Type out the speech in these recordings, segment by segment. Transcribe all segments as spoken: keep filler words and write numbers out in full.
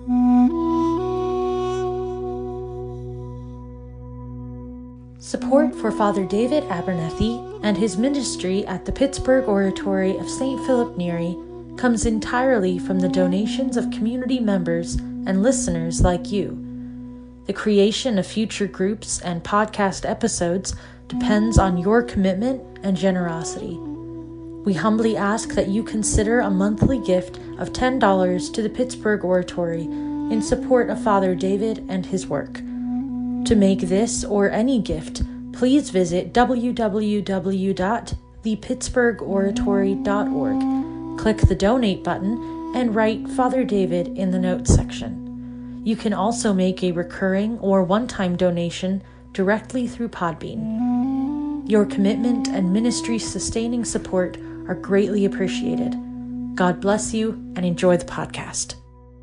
Support for Father David Abernethy and his ministry at the Pittsburgh Oratory of Saint Philip Neri comes entirely from the donations of community members and listeners like you. The creation of future groups and podcast episodes depends on your commitment and generosity. We humbly ask that you consider a monthly gift of ten dollars to the Pittsburgh Oratory in support of Father David and his work. To make this or any gift, please visit w w w dot the pittsburgh oratory dot org, click the donate button, and write Father David in the notes section. You can also make a recurring or one-time donation directly through Podbean. Your commitment and ministry-sustaining support are greatly appreciated. God bless you and enjoy the podcast.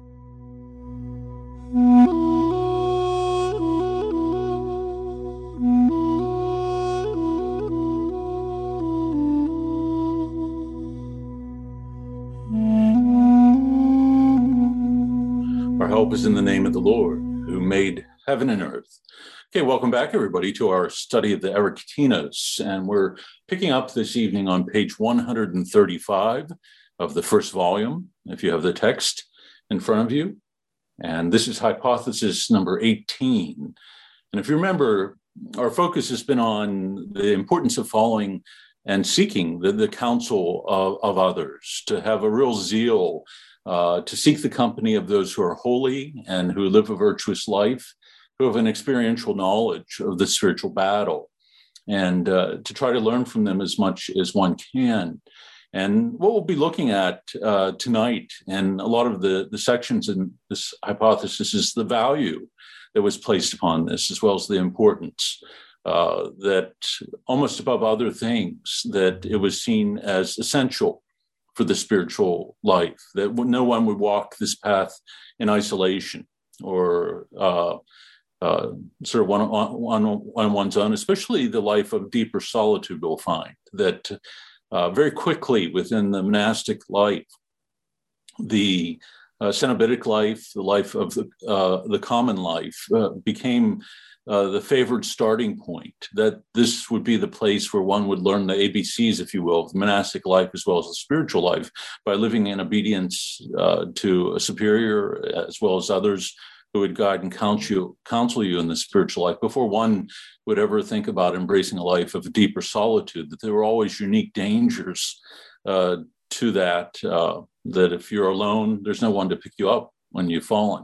Our help is in the name of the Lord, who made heaven and earth. Okay, welcome back, everybody, to our study of the Ariktinos, and we're picking up this evening on page one hundred thirty-five of the first volume, if you have the text in front of you. And this is hypothesis number eighteen. And if you remember, our focus has been on the importance of following and seeking the, the counsel of, of others, to have a real zeal, uh, to seek the company of those who are holy and who live a virtuous life, who have an experiential knowledge of the spiritual battle, and uh, to try to learn from them as much as one can. And what we'll be looking at uh, tonight, and a lot of the, the sections in this hypothesis, is the value that was placed upon this, as well as the importance, uh, that almost above other things, that it was seen as essential for the spiritual life, that no one would walk this path in isolation or uh, uh, sort of one on, on one's own, especially the life of deeper solitude. We'll find that uh, very quickly within the monastic life, the uh, cenobitic life, the life of the, uh, the common life uh, became uh, the favored starting point, that this would be the place where one would learn the A B Cs, if you will, of the monastic life as well as the spiritual life, by living in obedience uh, to a superior as well as others who would guide and counsel you, counsel you in the spiritual life, before one would ever think about embracing a life of deeper solitude, that there were always unique dangers uh, to that, uh, that if you're alone, there's no one to pick you up when you've fallen.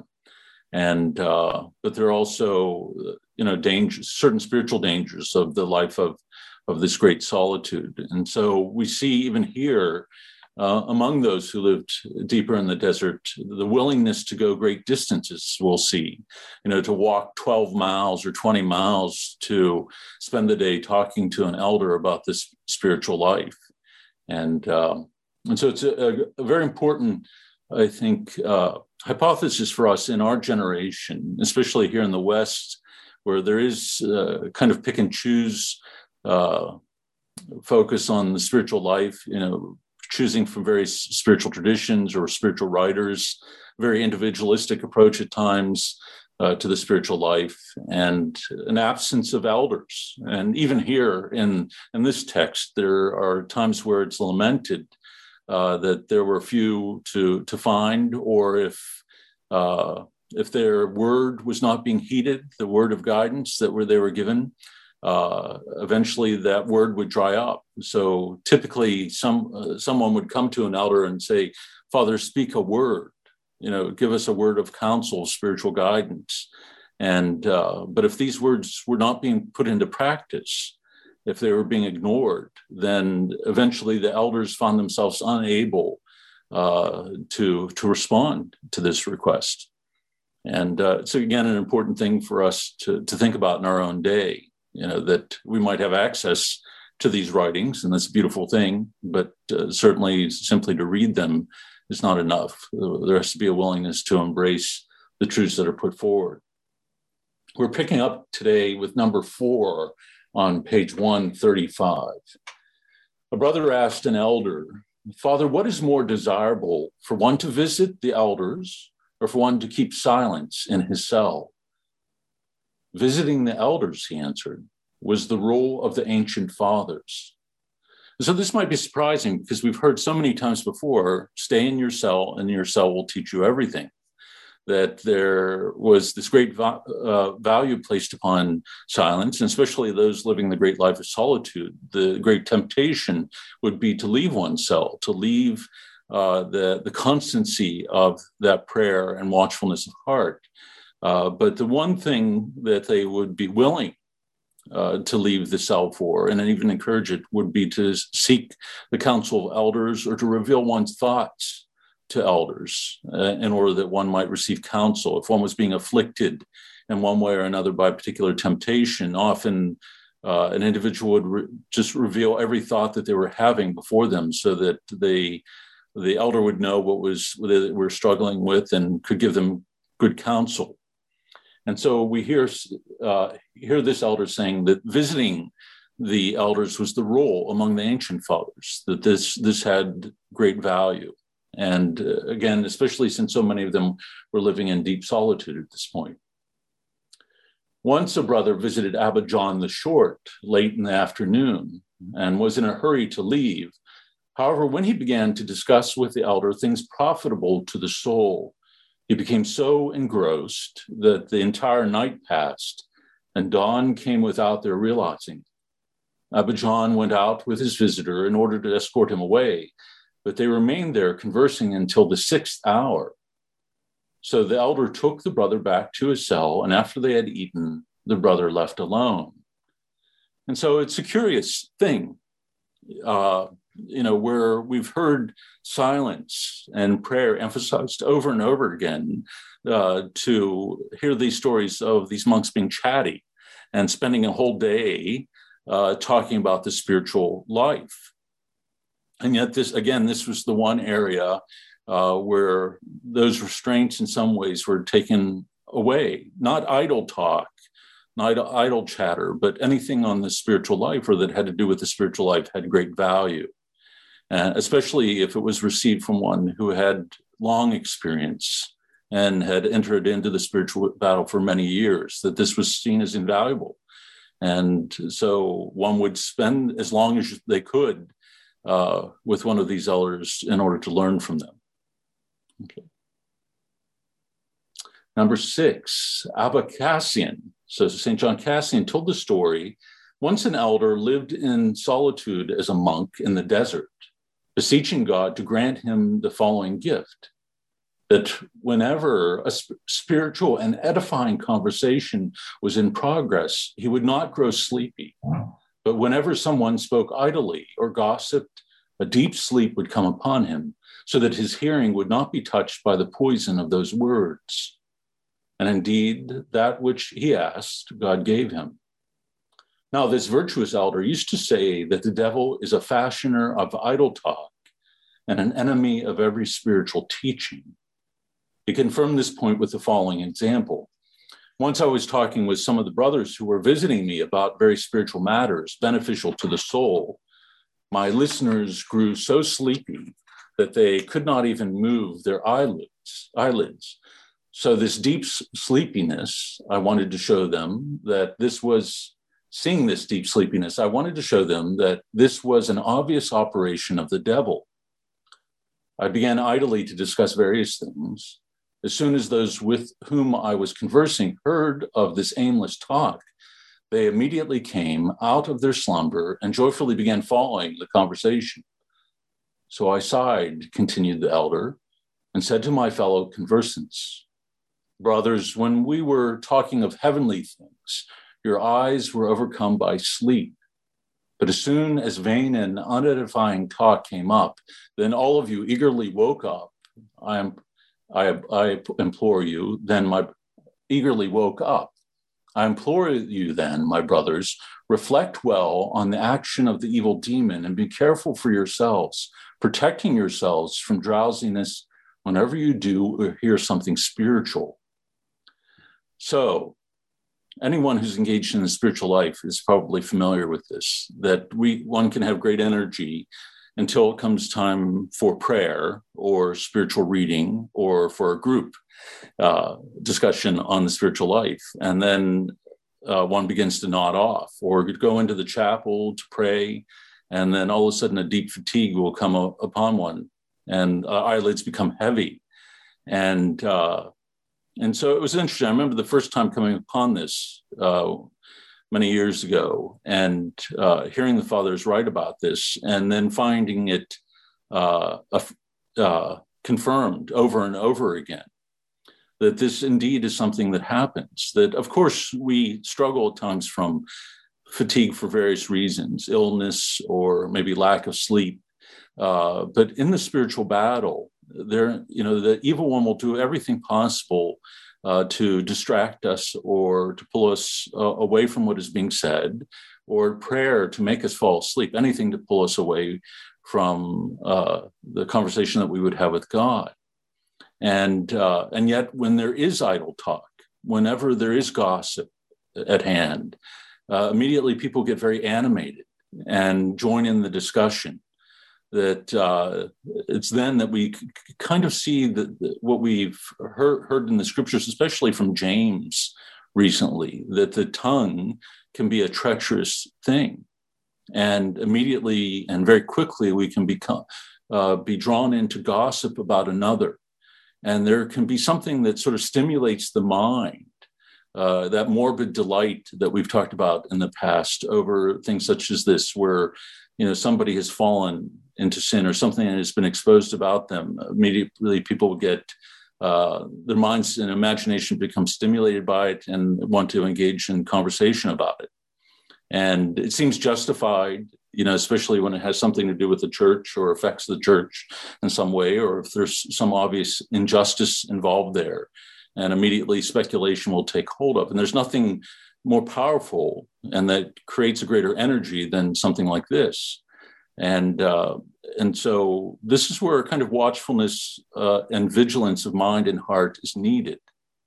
And, uh, but there are also, you know, dangers, certain spiritual dangers of the life of, of this great solitude. And so we see even here, Uh, among those who lived deeper in the desert, the willingness to go great distances, we'll see, you know, to walk twelve miles or twenty miles to spend the day talking to an elder about this spiritual life. And, uh, and so it's a, a very important, I think, uh, hypothesis for us in our generation, especially here in the West, where there is uh, kind of pick and choose uh, focus on the spiritual life, you know, choosing from various spiritual traditions or spiritual writers, very individualistic approach at times uh, to the spiritual life, and an absence of elders. And even here in, in this text, there are times where it's lamented uh, that there were few to, to find, or if uh, if their word was not being heeded, the word of guidance that were they were given, Uh, eventually that word would dry up. So typically some uh, someone would come to an elder and say, Father, speak a word, you know, give us a word of counsel, spiritual guidance. And, uh, but if these words were not being put into practice, if they were being ignored, then eventually the elders found themselves unable uh, to, to respond to this request. And uh, so again, an important thing for us to, to think about in our own day. You know, that we might have access to these writings, and that's a beautiful thing, but uh, certainly simply to read them is not enough. There has to be a willingness to embrace the truths that are put forward. We're picking up today with number four on page one thirty-five. A brother asked an elder, Father, what is more desirable, for one to visit the elders or for one to keep silence in his cell. Visiting the elders, he answered, was the role of the ancient fathers. So this might be surprising because we've heard so many times before, stay in your cell and your cell will teach you everything. That there was this great va- uh, value placed upon silence, and especially those living the great life of solitude. The great temptation would be to leave one's cell, to leave uh, the, the constancy of that prayer and watchfulness of heart. Uh, but the one thing that they would be willing uh, to leave the cell for, and even encourage it, would be to seek the counsel of elders or to reveal one's thoughts to elders uh, in order that one might receive counsel. If one was being afflicted in one way or another by a particular temptation, often uh, an individual would re- just reveal every thought that they were having before them so that they, the elder would know what was what they were struggling with and could give them good counsel. And so we hear, uh, hear this elder saying that visiting the elders was the role among the ancient fathers, that this, this had great value. And uh, again, especially since so many of them were living in deep solitude at this point. Once a brother visited Abbot John the Short late in the afternoon and was in a hurry to leave. However, when he began to discuss with the elder things profitable to the soul, he became so engrossed that the entire night passed and dawn came without their realizing. Abbot John went out with his visitor in order to escort him away, but they remained there conversing until the sixth hour. So the elder took the brother back to his cell, and after they had eaten, the brother left alone. And so it's a curious thing, uh, you know, where we've heard silence and prayer emphasized over and over again uh, to hear these stories of these monks being chatty and spending a whole day uh, talking about the spiritual life. And yet this, again, this was the one area uh, where those restraints in some ways were taken away, not idle talk, not idle chatter, but anything on the spiritual life or that had to do with the spiritual life had great value. And especially if it was received from one who had long experience and had entered into the spiritual battle for many years, that this was seen as invaluable. And so one would spend as long as they could uh, with one of these elders in order to learn from them. Okay. Number six, Abba Cassian. So Saint John Cassian told the story. Once an elder lived in solitude as a monk in the desert, beseeching God to grant him the following gift, that whenever a sp- spiritual and edifying conversation was in progress, he would not grow sleepy. But whenever someone spoke idly or gossiped, a deep sleep would come upon him, so that his hearing would not be touched by the poison of those words. And indeed, that which he asked, God gave him. Now, this virtuous elder used to say that the devil is a fashioner of idle talk and an enemy of every spiritual teaching. He confirmed this point with the following example. Once I was talking with some of the brothers who were visiting me about very spiritual matters beneficial to the soul. My listeners grew so sleepy that they could not even move their eyelids. eyelids. So this deep sleepiness, I wanted to show them that this was, seeing this deep sleepiness, I wanted to show them that this was an obvious operation of the devil. I began idly to discuss various things. As soon as those with whom I was conversing heard of this aimless talk, they immediately came out of their slumber and joyfully began following the conversation. So I sighed, continued the elder, and said to my fellow conversants, brothers, when we were talking of heavenly things, your eyes were overcome by sleep. But as soon as vain and unedifying talk came up, then all of you eagerly woke up. I am, I, I implore you, then my eagerly woke up. I implore you then, my brothers, reflect well on the action of the evil demon and be careful for yourselves, protecting yourselves from drowsiness whenever you do or hear something spiritual. So anyone who's engaged in the spiritual life is probably familiar with this, that we one can have great energy until it comes time for prayer or spiritual reading or for a group uh, discussion on the spiritual life. And then uh, one begins to nod off or go into the chapel to pray. And then all of a sudden a deep fatigue will come up upon one and uh, eyelids become heavy. And uh, and so it was interesting. I remember the first time coming upon this uh, many years ago and uh, hearing the fathers write about this and then finding it uh, uh, confirmed over and over again, that this indeed is something that happens, that of course we struggle at times from fatigue for various reasons, illness or maybe lack of sleep. Uh, but in the spiritual battle, there, you know, the evil one will do everything possible uh, to distract us or to pull us uh, away from what is being said, or prayer to make us fall asleep, anything to pull us away from uh, the conversation that we would have with God. And uh, and yet when there is idle talk, whenever there is gossip at hand, uh, immediately people get very animated and join in the discussion. That uh, it's then that we c- kind of see that what we've heard, heard in the scriptures, especially from James recently, that the tongue can be a treacherous thing. And immediately and very quickly we can become uh, be drawn into gossip about another. And there can be something that sort of stimulates the mind, uh, that morbid delight that we've talked about in the past over things such as this, where, you know, somebody has fallen into sin or something that has been exposed about them. Immediately people will get, uh, their minds and imagination become stimulated by it and want to engage in conversation about it. And it seems justified, you know, especially when it has something to do with the church or affects the church in some way, or if there's some obvious injustice involved there, and immediately speculation will take hold of. And there's nothing more powerful and that creates a greater energy than something like this. And uh, and so this is where kind of watchfulness uh, and vigilance of mind and heart is needed.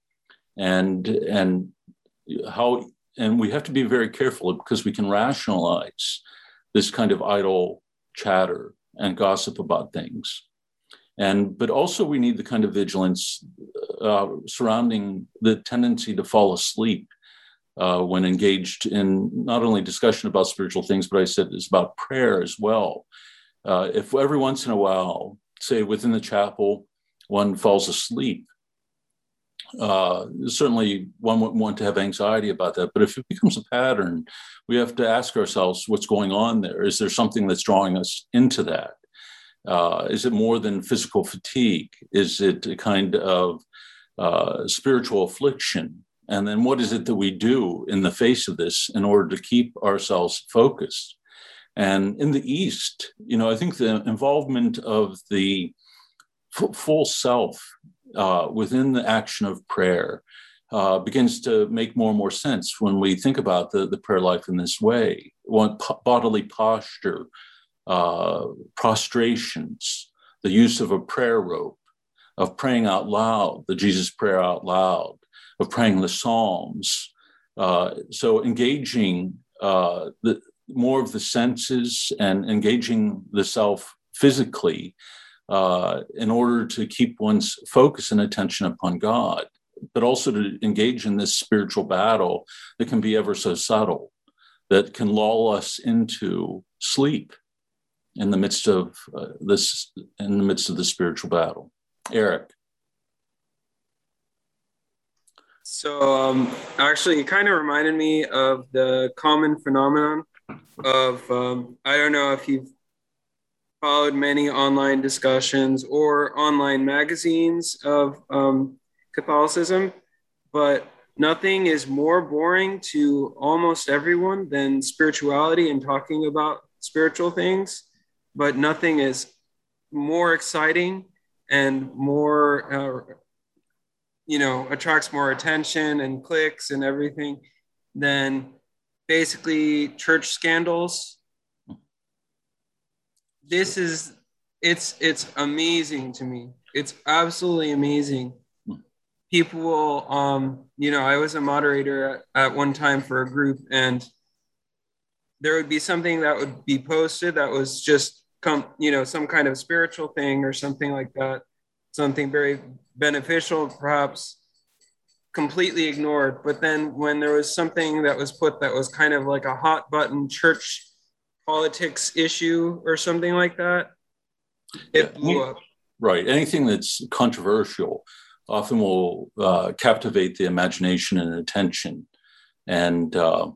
And and how and we have to be very careful because we can rationalize this kind of idle chatter and gossip about things. And but also we need the kind of vigilance uh, surrounding the tendency to fall asleep Uh, when engaged in not only discussion about spiritual things, but I said it's about prayer as well. Uh, if every once in a while, say within the chapel, one falls asleep, uh, certainly one wouldn't want to have anxiety about that. But if it becomes a pattern, we have to ask ourselves what's going on there. Is there something that's drawing us into that? Uh, is it more than physical fatigue? Is it a kind of uh, spiritual affliction? And then what is it that we do in the face of this in order to keep ourselves focused? And in the East, you know, I think the involvement of the f- full self uh, within the action of prayer uh, begins to make more and more sense when we think about the, the prayer life in this way. One, po- bodily posture, uh, prostrations, the use of a prayer rope, of praying out loud, the Jesus prayer out loud, of praying the Psalms. Uh, so engaging uh, the, more of the senses and engaging the self physically uh, in order to keep one's focus and attention upon God, but also to engage in this spiritual battle that can be ever so subtle, that can lull us into sleep in the midst of uh, this, in the midst of the spiritual battle. Eric. So um, actually, it kind of reminded me of the common phenomenon of, um, I don't know if you've followed many online discussions or online magazines of um, Catholicism, but nothing is more boring to almost everyone than spirituality and talking about spiritual things, but nothing is more exciting and more uh, you know, attracts more attention and clicks and everything than basically church scandals. This is, it's, it's amazing to me. It's absolutely amazing. People will, um, you know, I was a moderator at, at one time for a group, and there would be something that would be posted that was just come, you know, some kind of spiritual thing or something like that. something very beneficial, perhaps completely ignored. But then when there was something that was put that was kind of like a hot button church politics issue or something like that, it yeah. blew up. Right. Anything that's controversial often will uh, captivate the imagination and attention. And uh,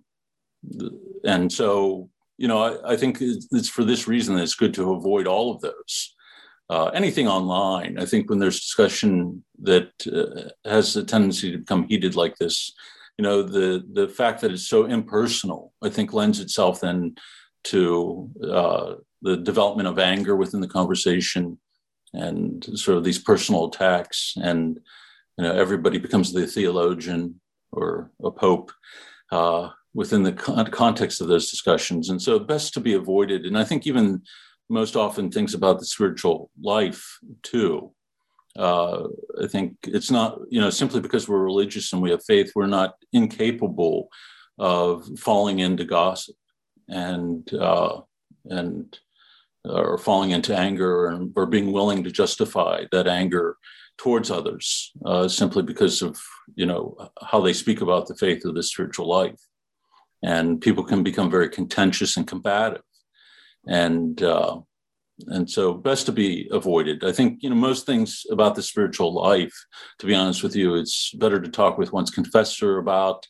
and so, you know, I, I think it's for this reason that it's good to avoid all of those. Uh, anything online, I think when there's discussion that uh, has a tendency to become heated like this, you know, the, the fact that it's so impersonal, I think lends itself then to uh, the development of anger within the conversation and sort of these personal attacks. And, you know, everybody becomes the theologian or a pope uh, within the con- context of those discussions. And so best to be avoided. And I think even most often things about the spiritual life too. Uh, I think it's not, you know, simply because we're religious and we have faith, we're not incapable of falling into gossip and uh, and or falling into anger or, or being willing to justify that anger towards others uh, simply because of, you know, how they speak about the faith of the spiritual life. And people can become very contentious and combative. And uh, and so best to be avoided. I think, you know, most things about the spiritual life, to be honest with you, it's better to talk with one's confessor about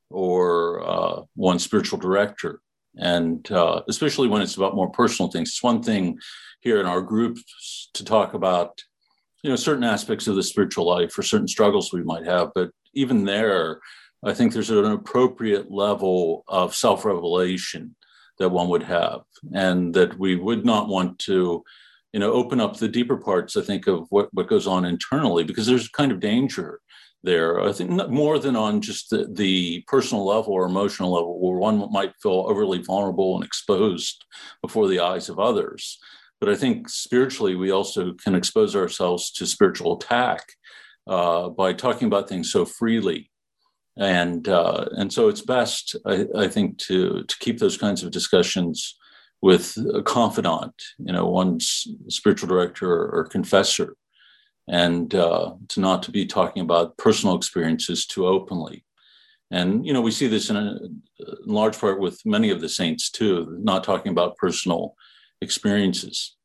or uh, one's spiritual director. And uh, especially when it's about more personal things. It's one thing here in our groups to talk about, you know, certain aspects of the spiritual life or certain struggles we might have. But even there, I think there's an appropriate level of self-revelation that one would have, and that we would not want to, you know, open up the deeper parts, I think, of what, what goes on internally, because there's kind of danger there. I think not more than on just the, the personal level or emotional level, where one might feel overly vulnerable and exposed before the eyes of others. But I think spiritually, we also can expose ourselves to spiritual attack uh, by talking about things so freely. And uh, and so it's best, I, I think, to to keep those kinds of discussions with a confidant, you know, one's spiritual director or, or confessor, and uh, to not to be talking about personal experiences too openly. And, you know, we see this in, a, in large part with many of the saints too, not talking about personal experiences.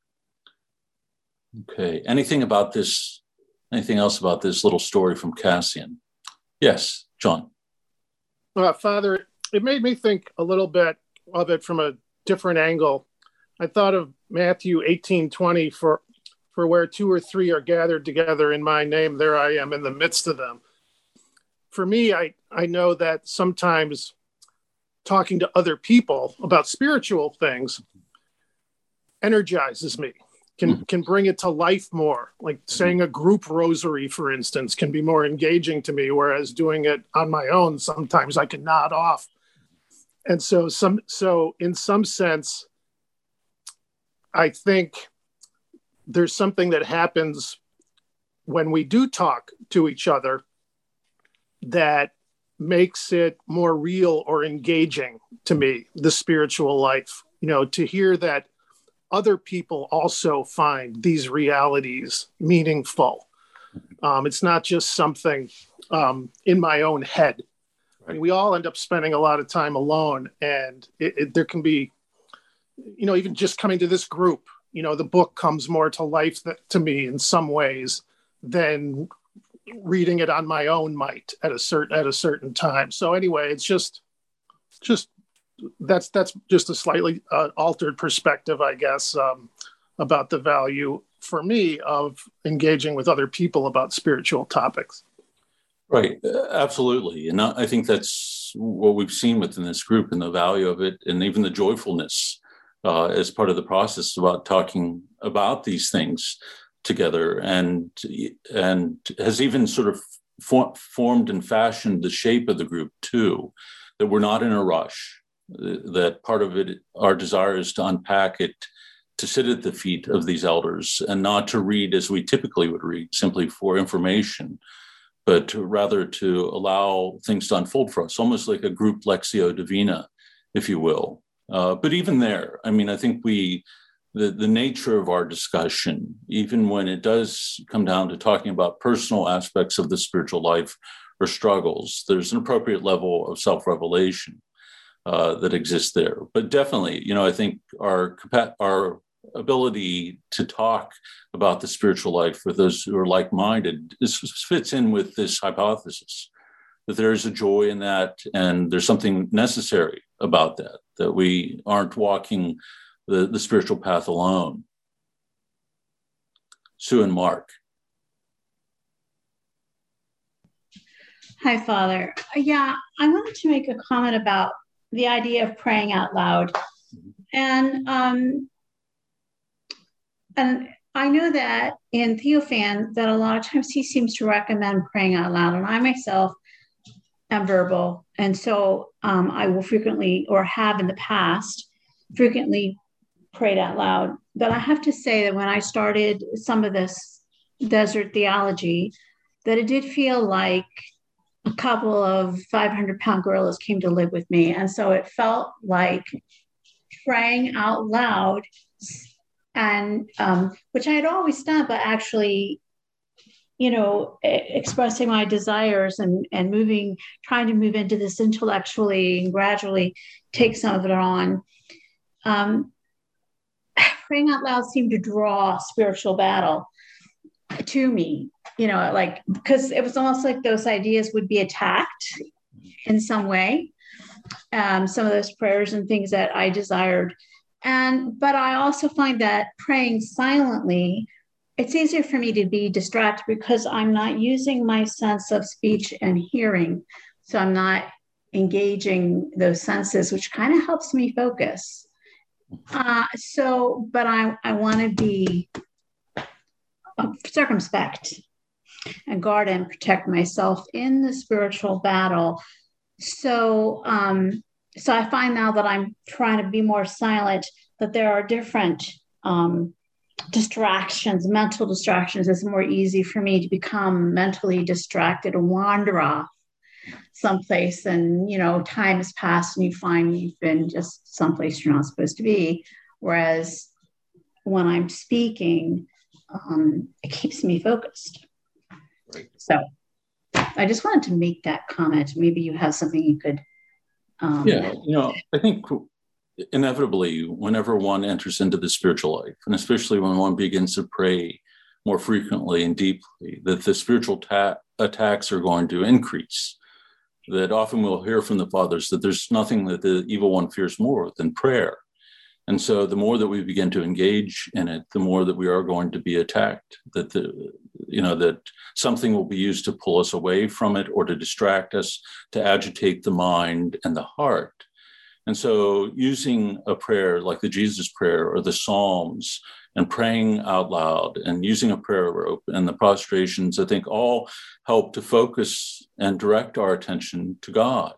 Okay, anything about this, anything else about this little story from Cassian? Yes. John. Uh, Father, it made me think a little bit of it from a different angle. I thought of Matthew eighteen twenty for, for where two or three are gathered together in my name, there I am in the midst of them. For me, I, I know that sometimes talking to other people about spiritual things energizes me. Can can bring it to life more. Like saying a group rosary, for instance, can be more engaging to me, whereas doing it on my own, sometimes I can nod off. And so some so in some sense, I think there's something that happens when we do talk to each other that makes it more real or engaging to me, the spiritual life. You know, to hear that other people also find these realities meaningful. Um, it's not just something um, in my own head. Right. I mean, we all end up spending a lot of time alone, and it, it, there can be, you know, even just coming to this group, you know, the book comes more to life that, to me in some ways than reading it on my own might at a certain at a certain time. So anyway, it's just just. That's that's just a slightly uh, altered perspective, I guess, um, about the value for me of engaging with other people about spiritual topics. Right, absolutely. And I think that's what we've seen within this group and the value of it, and even the joyfulness uh, as part of the process about talking about these things together, and and has even sort of for, formed and fashioned the shape of the group too, that we're not in a rush. That part of it, our desire is to unpack it, to sit at the feet of these elders and not to read as we typically would read, simply for information, but to rather to allow things to unfold for us, almost like a group Lectio Divina, if you will. Uh, but even there, I mean, I think we the, the nature of our discussion, even when it does come down to talking about personal aspects of the spiritual life or struggles, there's an appropriate level of self-revelation uh, that exists there. But definitely, you know, I think our our ability to talk about the spiritual life with those who are like-minded this fits in with this hypothesis that there is a joy in that, and there's something necessary about that, that we aren't walking the, the spiritual path alone. Sue and Mark. Hi, Father. Yeah, I wanted to make a comment about the idea of praying out loud. And um, and I know that in Theophan, that a lot of times he seems to recommend praying out loud. And I myself am verbal. And so um, I will frequently, or have in the past, frequently prayed out loud. But I have to say that when I started some of this desert theology, that it did feel like a couple of five hundred pound gorillas came to live with me. And so it felt like praying out loud, and um, which I had always done, but actually, you know, expressing my desires and, and moving, trying to move into this intellectually and gradually take some of it on. Um, praying out loud seemed to draw spiritual battle to me, you know, like, because it was almost like those ideas would be attacked in some way. Um, some of those prayers and things that I desired. And, but I also find that praying silently, it's easier for me to be distracted because I'm not using my sense of speech and hearing. So I'm not engaging those senses, which kind of helps me focus. Uh, so, but I, I want to be circumspect and guard and protect myself in the spiritual battle. So, um, so I find now that I'm trying to be more silent, that there are different um, distractions, mental distractions. It's more easy for me to become mentally distracted and wander off someplace, and, you know, time has passed and you find you've been just someplace you're not supposed to be. Whereas when I'm speaking, um, it keeps me focused. Right. So I just wanted to make that comment. Maybe you have something you could. Um, yeah, you know, I think inevitably, whenever one enters into the spiritual life, and especially when one begins to pray more frequently and deeply, that the spiritual ta- attacks are going to increase. That often we'll hear from the fathers that there's nothing that the evil one fears more than prayer. And so the more that we begin to engage in it, the more that we are going to be attacked, that the, you know, that something will be used to pull us away from it or to distract us, to agitate the mind and the heart. And so using a prayer like the Jesus prayer or the Psalms and praying out loud and using a prayer rope and the prostrations, I think all help to focus and direct our attention to God,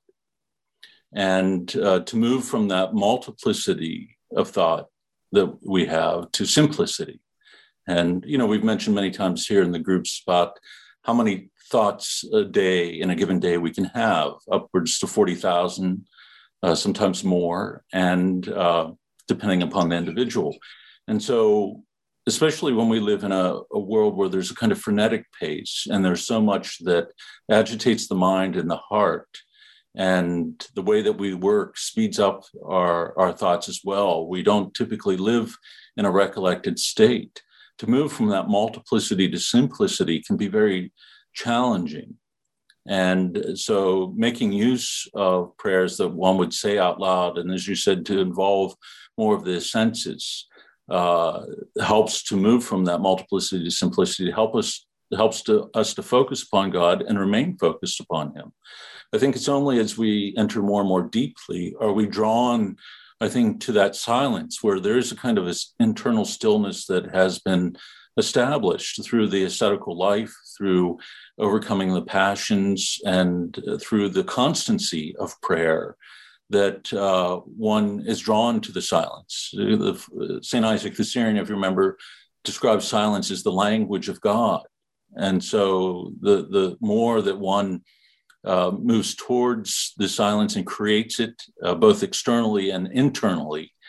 and uh, to move from that multiplicity of thought that we have to simplicity. And, you know, we've mentioned many times here in the groups about how many thoughts a day in a given day we can have, upwards to forty thousand, uh, sometimes more, and uh, depending upon the individual. And so, especially when we live in a, a world where there's a kind of frenetic pace and there's so much that agitates the mind and the heart, and the way that we work speeds up our, our thoughts as well. We don't typically live in a recollected state. To move from that multiplicity to simplicity can be very challenging. And so making use of prayers that one would say out loud, and as you said, to involve more of the senses, uh, helps to move from that multiplicity to simplicity, help us, helps to, us to focus upon God and remain focused upon him. I think it's only as we enter more and more deeply are we drawn, I think, to that silence where there is a kind of a internal stillness that has been established through the ascetical life, through overcoming the passions, and through the constancy of prayer, that uh, one is drawn to the silence. Saint Isaac the Syrian, if you remember, describes silence as the language of God. And so the, the more that one uh, moves towards the silence and creates it, uh, both externally and internally,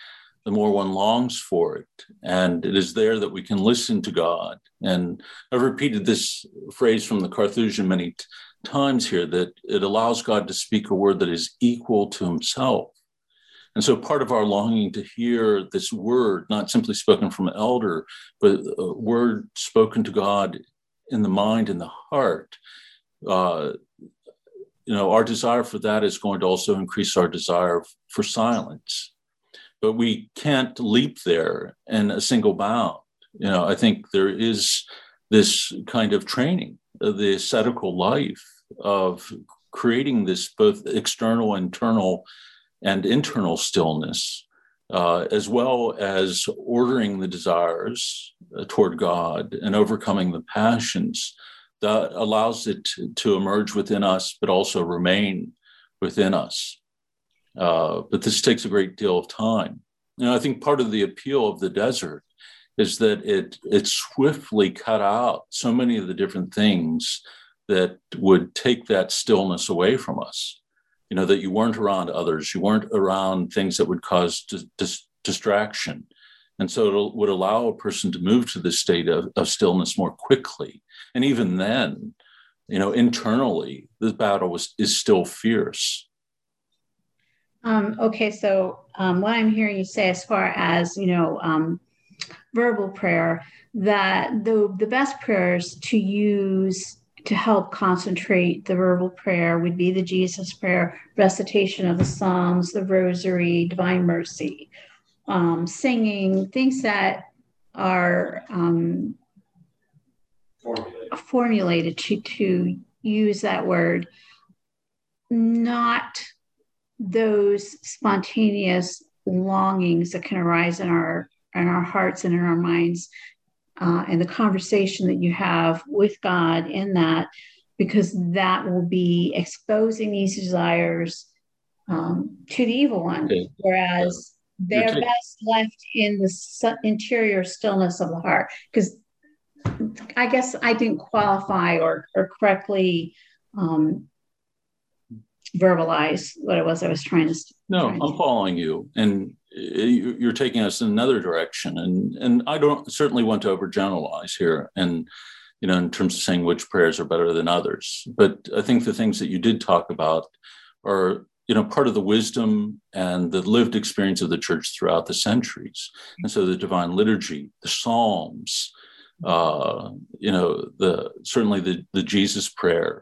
the more one longs for it. And it is there that we can listen to God. And I've repeated this phrase from the Carthusian many t- times here, that it allows God to speak a word that is equal to himself. And so part of our longing to hear this word, not simply spoken from an elder, but a word spoken to God in the mind and the heart, uh, you know, our desire for that is going to also increase our desire for silence. But we can't leap there in a single bound. You know, I think there is this kind of training, uh, the ascetical life of creating this both external, internal, and internal stillness, uh, as well as ordering the desires uh, toward God and overcoming the passions that allows it to, to emerge within us, but also remain within us. Uh, but this takes a great deal of time. You know, I think part of the appeal of the desert is that it it swiftly cut out so many of the different things that would take that stillness away from us. You know, that you weren't around others, you weren't around things that would cause dis- dis- distraction. And so it would allow a person to move to this state of, of stillness more quickly. And even then, you know, internally, the battle was, is still fierce. Um, okay, so um, what I'm hearing you say as far as, you know, um, verbal prayer, that the, the best prayers to use to help concentrate the verbal prayer would be the Jesus prayer, recitation of the Psalms, the Rosary, Divine Mercy, um, singing, things that are um, formulated, formulated to, to use that word, not those spontaneous longings that can arise in our in our hearts and in our minds, uh, and the conversation that you have with God in that, because that will be exposing these desires um, to the evil one. Okay. Whereas they're t- best left in the su- interior stillness of the heart. Because I guess I didn't qualify or, or correctly um, verbalize what it was I was trying to. No, trying I'm to. following you, and you're taking us in another direction. And and I don't certainly want to overgeneralize here, and you know, in terms of saying which prayers are better than others. But I think the things that you did talk about are, you know, part of the wisdom and the lived experience of the church throughout the centuries. And so the Divine Liturgy, the Psalms, uh, you know, the certainly the the Jesus prayer.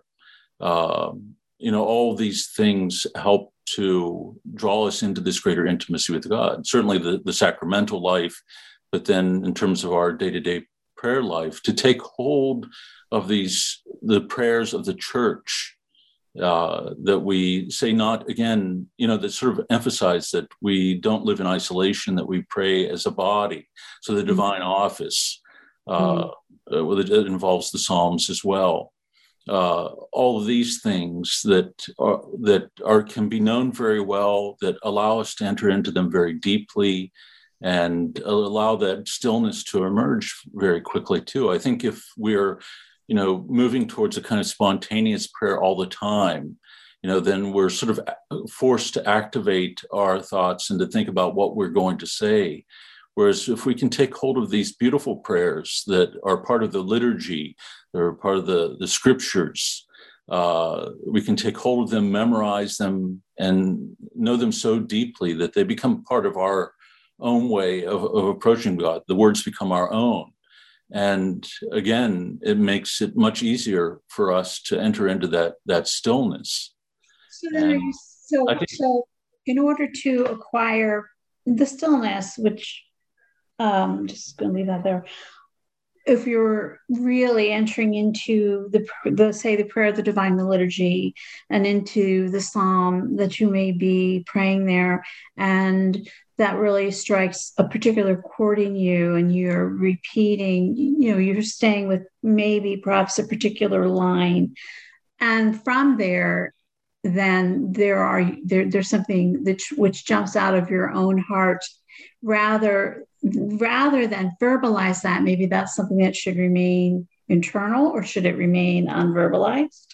Um, You know, all these things help to draw us into this greater intimacy with God. Certainly the, the sacramental life, but then in terms of our day-to-day prayer life, to take hold of these, the prayers of the church uh, that we say not, again, you know, that sort of emphasize that we don't live in isolation, that we pray as a body. So the divine mm-hmm. office, uh, mm-hmm. it involves the Psalms as well. Uh, all of these things that are, that are can be known very well, that allow us to enter into them very deeply and allow that stillness to emerge very quickly too. I think if we're, you know, moving towards a kind of spontaneous prayer all the time, you know, then we're sort of forced to activate our thoughts and to think about what we're going to say. Whereas if we can take hold of these beautiful prayers that are part of the liturgy, they're part of the, the scriptures, uh, we can take hold of them, memorize them, and know them so deeply that they become part of our own way of, of approaching God. The words become our own. And again, it makes it much easier for us to enter into that, that stillness. So, then you, so, think, so in order to acquire the stillness, which Um, I'm just going to leave that there. If you're really entering into the, the, say, the prayer of the Divine Liturgy and into the Psalm that you may be praying there, and that really strikes a particular chord in you, and you're repeating, you know, you're staying with maybe perhaps a particular line, and from there, then there are there, there's something that which jumps out of your own heart, rather. Rather than verbalize that, maybe that's something that should remain internal, or should it remain unverbalized?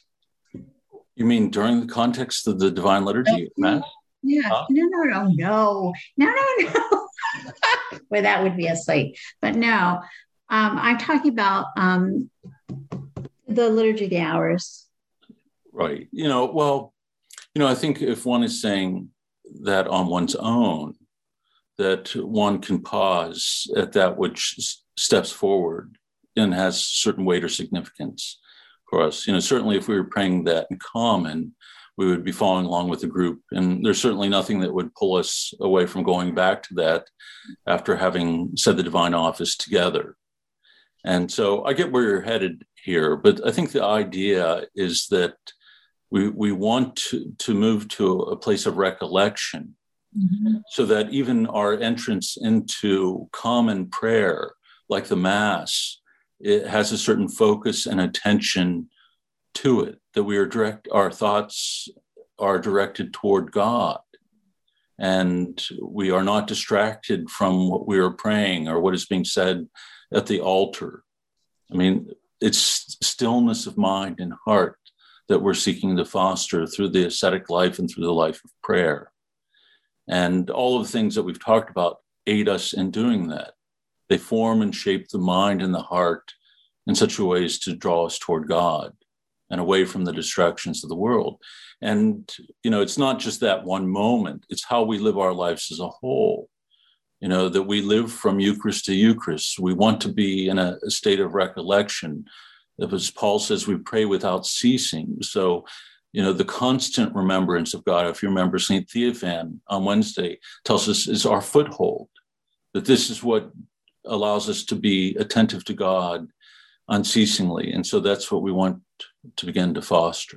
You mean during the context of the Divine Liturgy, Matt? Yeah. Huh? No, no, no, no, no, no, no. Well, that would be a sight. But no, um, I'm talking about um, the Liturgy of the Hours. Right. You know, well, you know, I think if one is saying that on one's own, that one can pause at that which s- steps forward and has certain weight or significance for us. You know, certainly if we were praying that in common, we would be following along with the group. And there's certainly nothing that would pull us away from going back to that after having said the divine office together. And so I get where you're headed here, but I think the idea is that we, we want to, to move to a place of recollection, mm-hmm. so that even our entrance into common prayer, like the Mass, it has a certain focus and attention to it, that we are direct, our thoughts are directed toward God, and we are not distracted from what we are praying or what is being said at the altar. I mean, it's stillness of mind and heart that we're seeking to foster through the ascetic life and through the life of prayer. And all of the things that we've talked about aid us in doing that. They form and shape the mind and the heart in such a way as to draw us toward God and away from the distractions of the world. And, you know, it's not just that one moment, it's how we live our lives as a whole. You know, that we live from Eucharist to Eucharist. We want to be in a, a state of recollection. As Paul says, we pray without ceasing. So, you know, the constant remembrance of God, if you remember Saint Theophan on Wednesday, tells us is our foothold, that this is what allows us to be attentive to God unceasingly. And so that's what we want to begin to foster.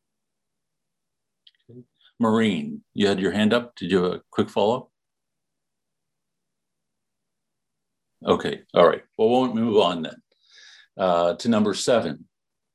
Okay. Maureen, you had your hand up. Did you have a quick follow-up? Okay, all right. Well, we'll move on then uh, to number seven.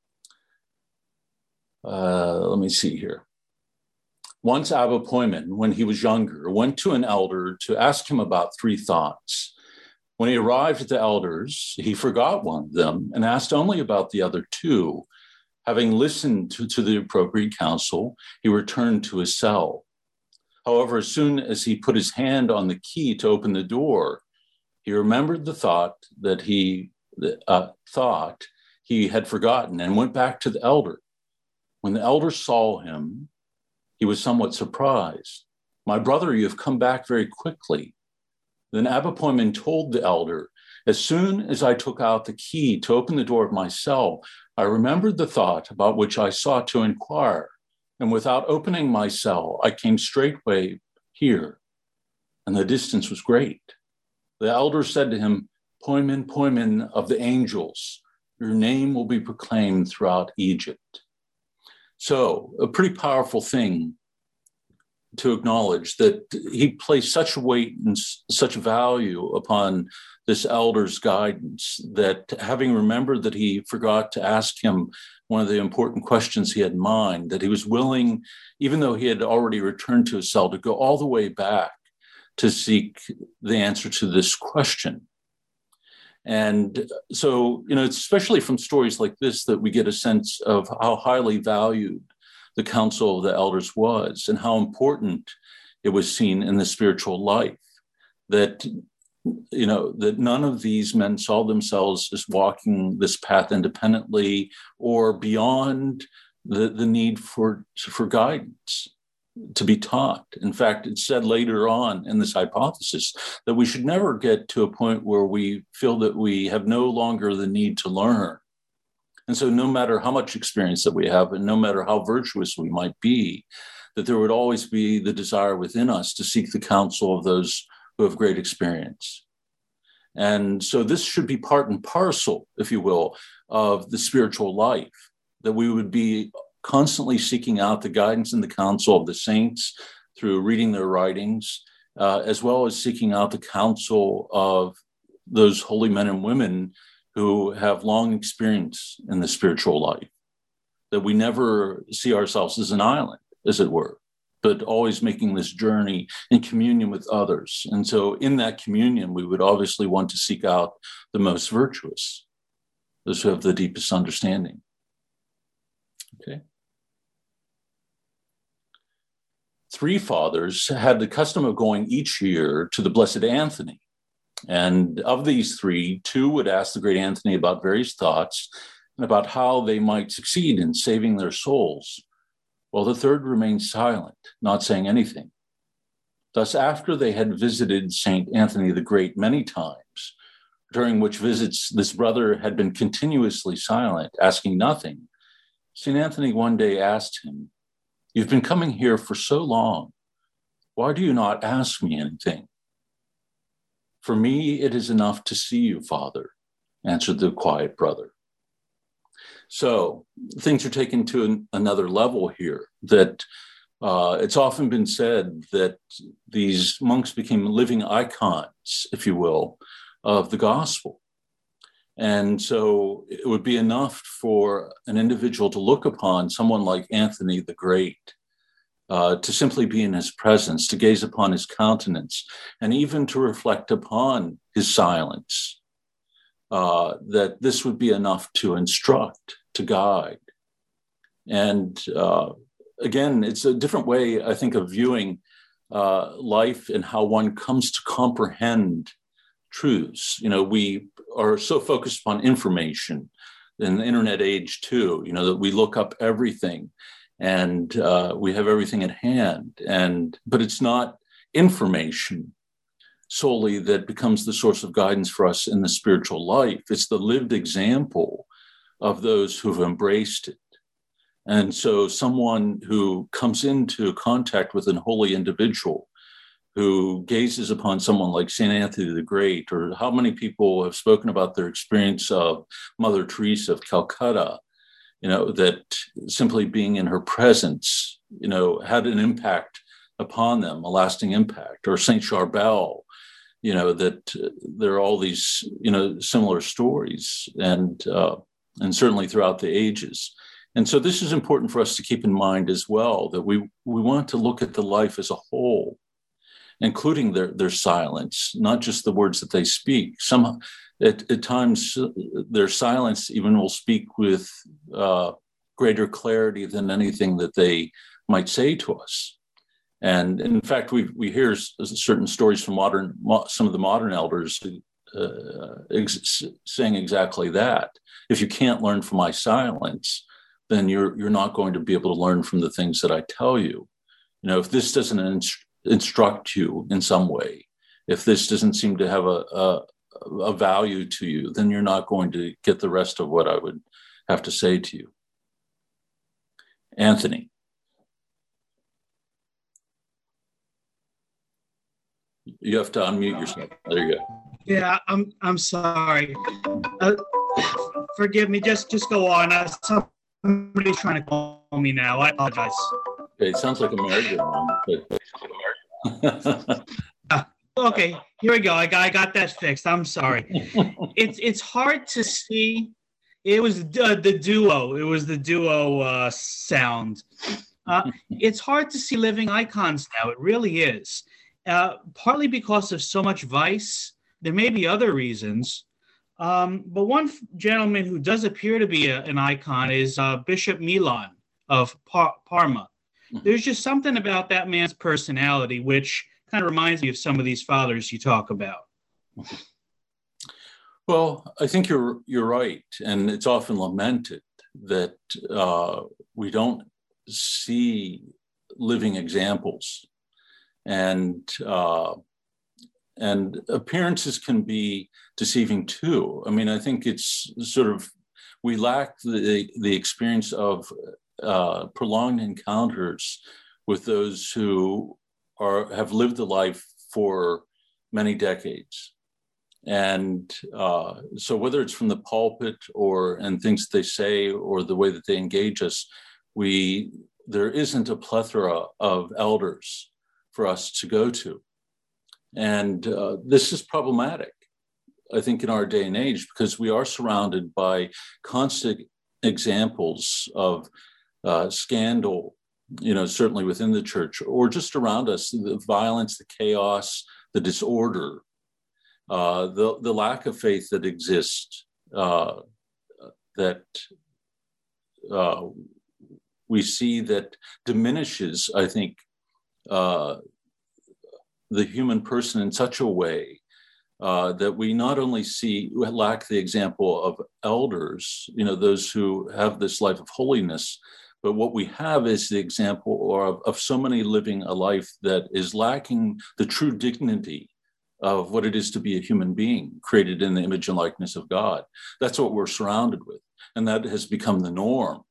Uh, let me see here. Once Abba Poimen, when he was younger, went to an elder to ask him about three thoughts. When he arrived at the elders, he forgot one of them and asked only about the other two. Having listened to, to the appropriate counsel, he returned to his cell. However, as soon as he put his hand on the key to open the door, he remembered the thought that he uh, thought he had forgotten and went back to the elder. When the elder saw him, he was somewhat surprised. "My brother, you have come back very quickly." Then Abba Poimen told the elder, "As soon as I took out the key to open the door of my cell, I remembered the thought about which I sought to inquire. And without opening my cell, I came straightway here, and the distance was great." The elder said to him, "Poimen, Poimen of the angels, your name will be proclaimed throughout Egypt." So a pretty powerful thing to acknowledge, that he placed such weight and such value upon this elder's guidance, that having remembered that he forgot to ask him one of the important questions he had in mind, that he was willing, even though he had already returned to his cell, to go all the way back to seek the answer to this question. And so, you know, it's especially from stories like this that we get a sense of how highly valued the counsel of the elders was and how important it was seen in the spiritual life. That, you know, that none of these men saw themselves as walking this path independently or beyond the, the need for, for guidance, to be taught. In fact, it's said later on in this hypothesis that we should never get to a point where we feel that we have no longer the need to learn. And so no matter how much experience that we have, and no matter how virtuous we might be, that there would always be the desire within us to seek the counsel of those who have great experience. And so this should be part and parcel, if you will, of the spiritual life, that we would be constantly seeking out the guidance and the counsel of the saints through reading their writings, uh, as well as seeking out the counsel of those holy men and women who have long experience in the spiritual life, that we never see ourselves as an island, as it were, but always making this journey in communion with others. And so in that communion, we would obviously want to seek out the most virtuous, those who have the deepest understanding. Okay. three fathers had the custom of going each year to the Blessed Anthony. And of these three, two would ask the great Anthony about various thoughts and about how they might succeed in saving their souls, while the third remained silent, not saying anything. Thus, after they had visited Saint Anthony the Great many times, during which visits this brother had been continuously silent, asking nothing, Saint Anthony one day asked him, "You've been coming here for so long. Why do you not ask me anything?" "For me, it is enough to see you, Father," answered the quiet brother. So things are taken to an, another level here, that uh, it's often been said that these monks became living icons, if you will, of the gospel. And so it would be enough for an individual to look upon someone like Anthony the Great, uh, to simply be in his presence, to gaze upon his countenance, and even to reflect upon his silence, uh, that this would be enough to instruct, to guide. And uh, again, it's a different way, I think, of viewing uh, life and how one comes to comprehend truths. You know, we are so focused upon information in the internet age too, you know, that we look up everything and uh, we have everything at hand. And, but it's not information solely that becomes the source of guidance for us in the spiritual life. It's the lived example of those who've embraced it. And so someone who comes into contact with an holy individual who gazes upon someone like Saint Anthony the Great, or how many people have spoken about their experience of Mother Teresa of Calcutta, you know, that simply being in her presence, you know, had an impact upon them, a lasting impact, or Saint Charbel, you know, that uh, there are all these, you know, similar stories, and uh, and certainly throughout the ages. And so this is important for us to keep in mind as well, that we, we want to look at the life as a whole, including their, their silence, not just the words that they speak. Some, at, at times, their silence even will speak with uh, greater clarity than anything that they might say to us. And in fact, we we hear certain stories from modern, some of the modern elders uh, ex- saying exactly that. If you can't learn from my silence, then you're you're not going to be able to learn from the things that I tell you. You know, if this doesn't inst- instruct you in some way, if this doesn't seem to have a, a a value to you, then you're not going to get the rest of what I would have to say to you. Anthony. You have to unmute yourself. There you go. Yeah, I'm I'm sorry. Uh, forgive me. Just just go on. Uh, somebody's trying to call me now. I apologize. Okay, it sounds like a merry-go-round. But... uh, okay, here we go. I got I got that fixed. I'm sorry. it's it's hard to see. It was uh, the duo. It was the duo uh, sound. Uh, it's hard to see living icons now. It really is. Uh, partly because of so much vice. There may be other reasons. Um, but one f- gentleman who does appear to be a, an icon is uh, Bishop Milan of Par- Parma. There's just something about that man's personality which kind of reminds me of some of these fathers you talk about. Well, I think you're you're right. And it's often lamented that uh, we don't see living examples. And uh, and appearances can be deceiving too. I mean, I think it's sort of, we lack the the experience of uh, prolonged encounters with those who are have lived a life for many decades. And uh, so whether it's from the pulpit or and things that they say or the way that they engage us, we there isn't a plethora of elders for us to go to. And uh, this is problematic, I think, in our day and age, because we are surrounded by constant examples of uh, scandal, you know, certainly within the church, or just around us, the violence, the chaos, the disorder, uh, the, the lack of faith that exists, uh, that uh, we see that diminishes, I think, uh, the human person in such a way uh, that we not only see lack the example of elders, you know, those who have this life of holiness, but what we have is the example of, of so many living a life that is lacking the true dignity of what it is to be a human being created in the image and likeness of God. That's what we're surrounded with. And that has become the norm.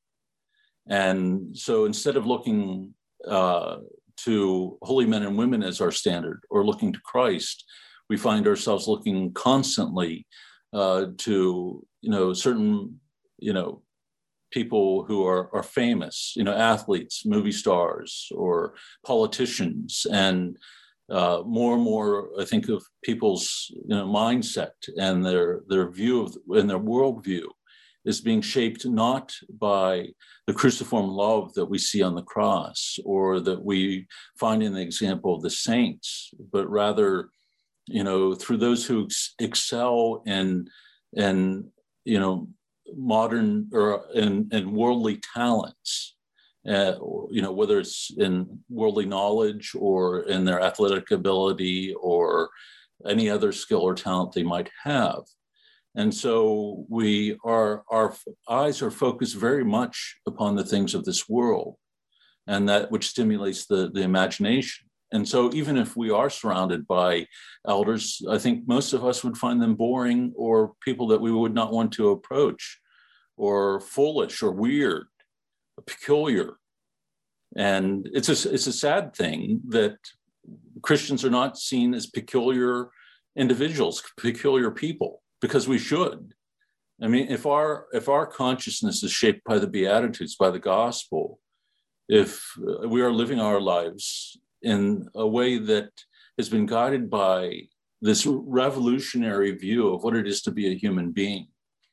And so instead of looking uh, to holy men and women as our standard or looking to Christ, we find ourselves looking constantly uh, to, you know, certain, you know, people who are, are famous, you know, athletes, movie stars, or politicians. And uh, more and more, I think of people's, you know, mindset and their, their view of, and their worldview is being shaped not by the cruciform love that we see on the cross or that we find in the example of the saints, but rather, you know, through those who ex- excel in, in, you know, modern or in, in worldly talents, uh, you know, whether it's in worldly knowledge or in their athletic ability or any other skill or talent they might have. And so we are, our eyes are focused very much upon the things of this world, and that which stimulates the, the imagination. And so even if we are surrounded by elders, I think most of us would find them boring or people that we would not want to approach, or foolish or weird, or peculiar. And it's a, it's a sad thing that Christians are not seen as peculiar individuals, peculiar people, because we should. I mean, if our if our consciousness is shaped by the Beatitudes, by the gospel, if we are living our lives in a way that has been guided by this revolutionary view of what it is to be a human being,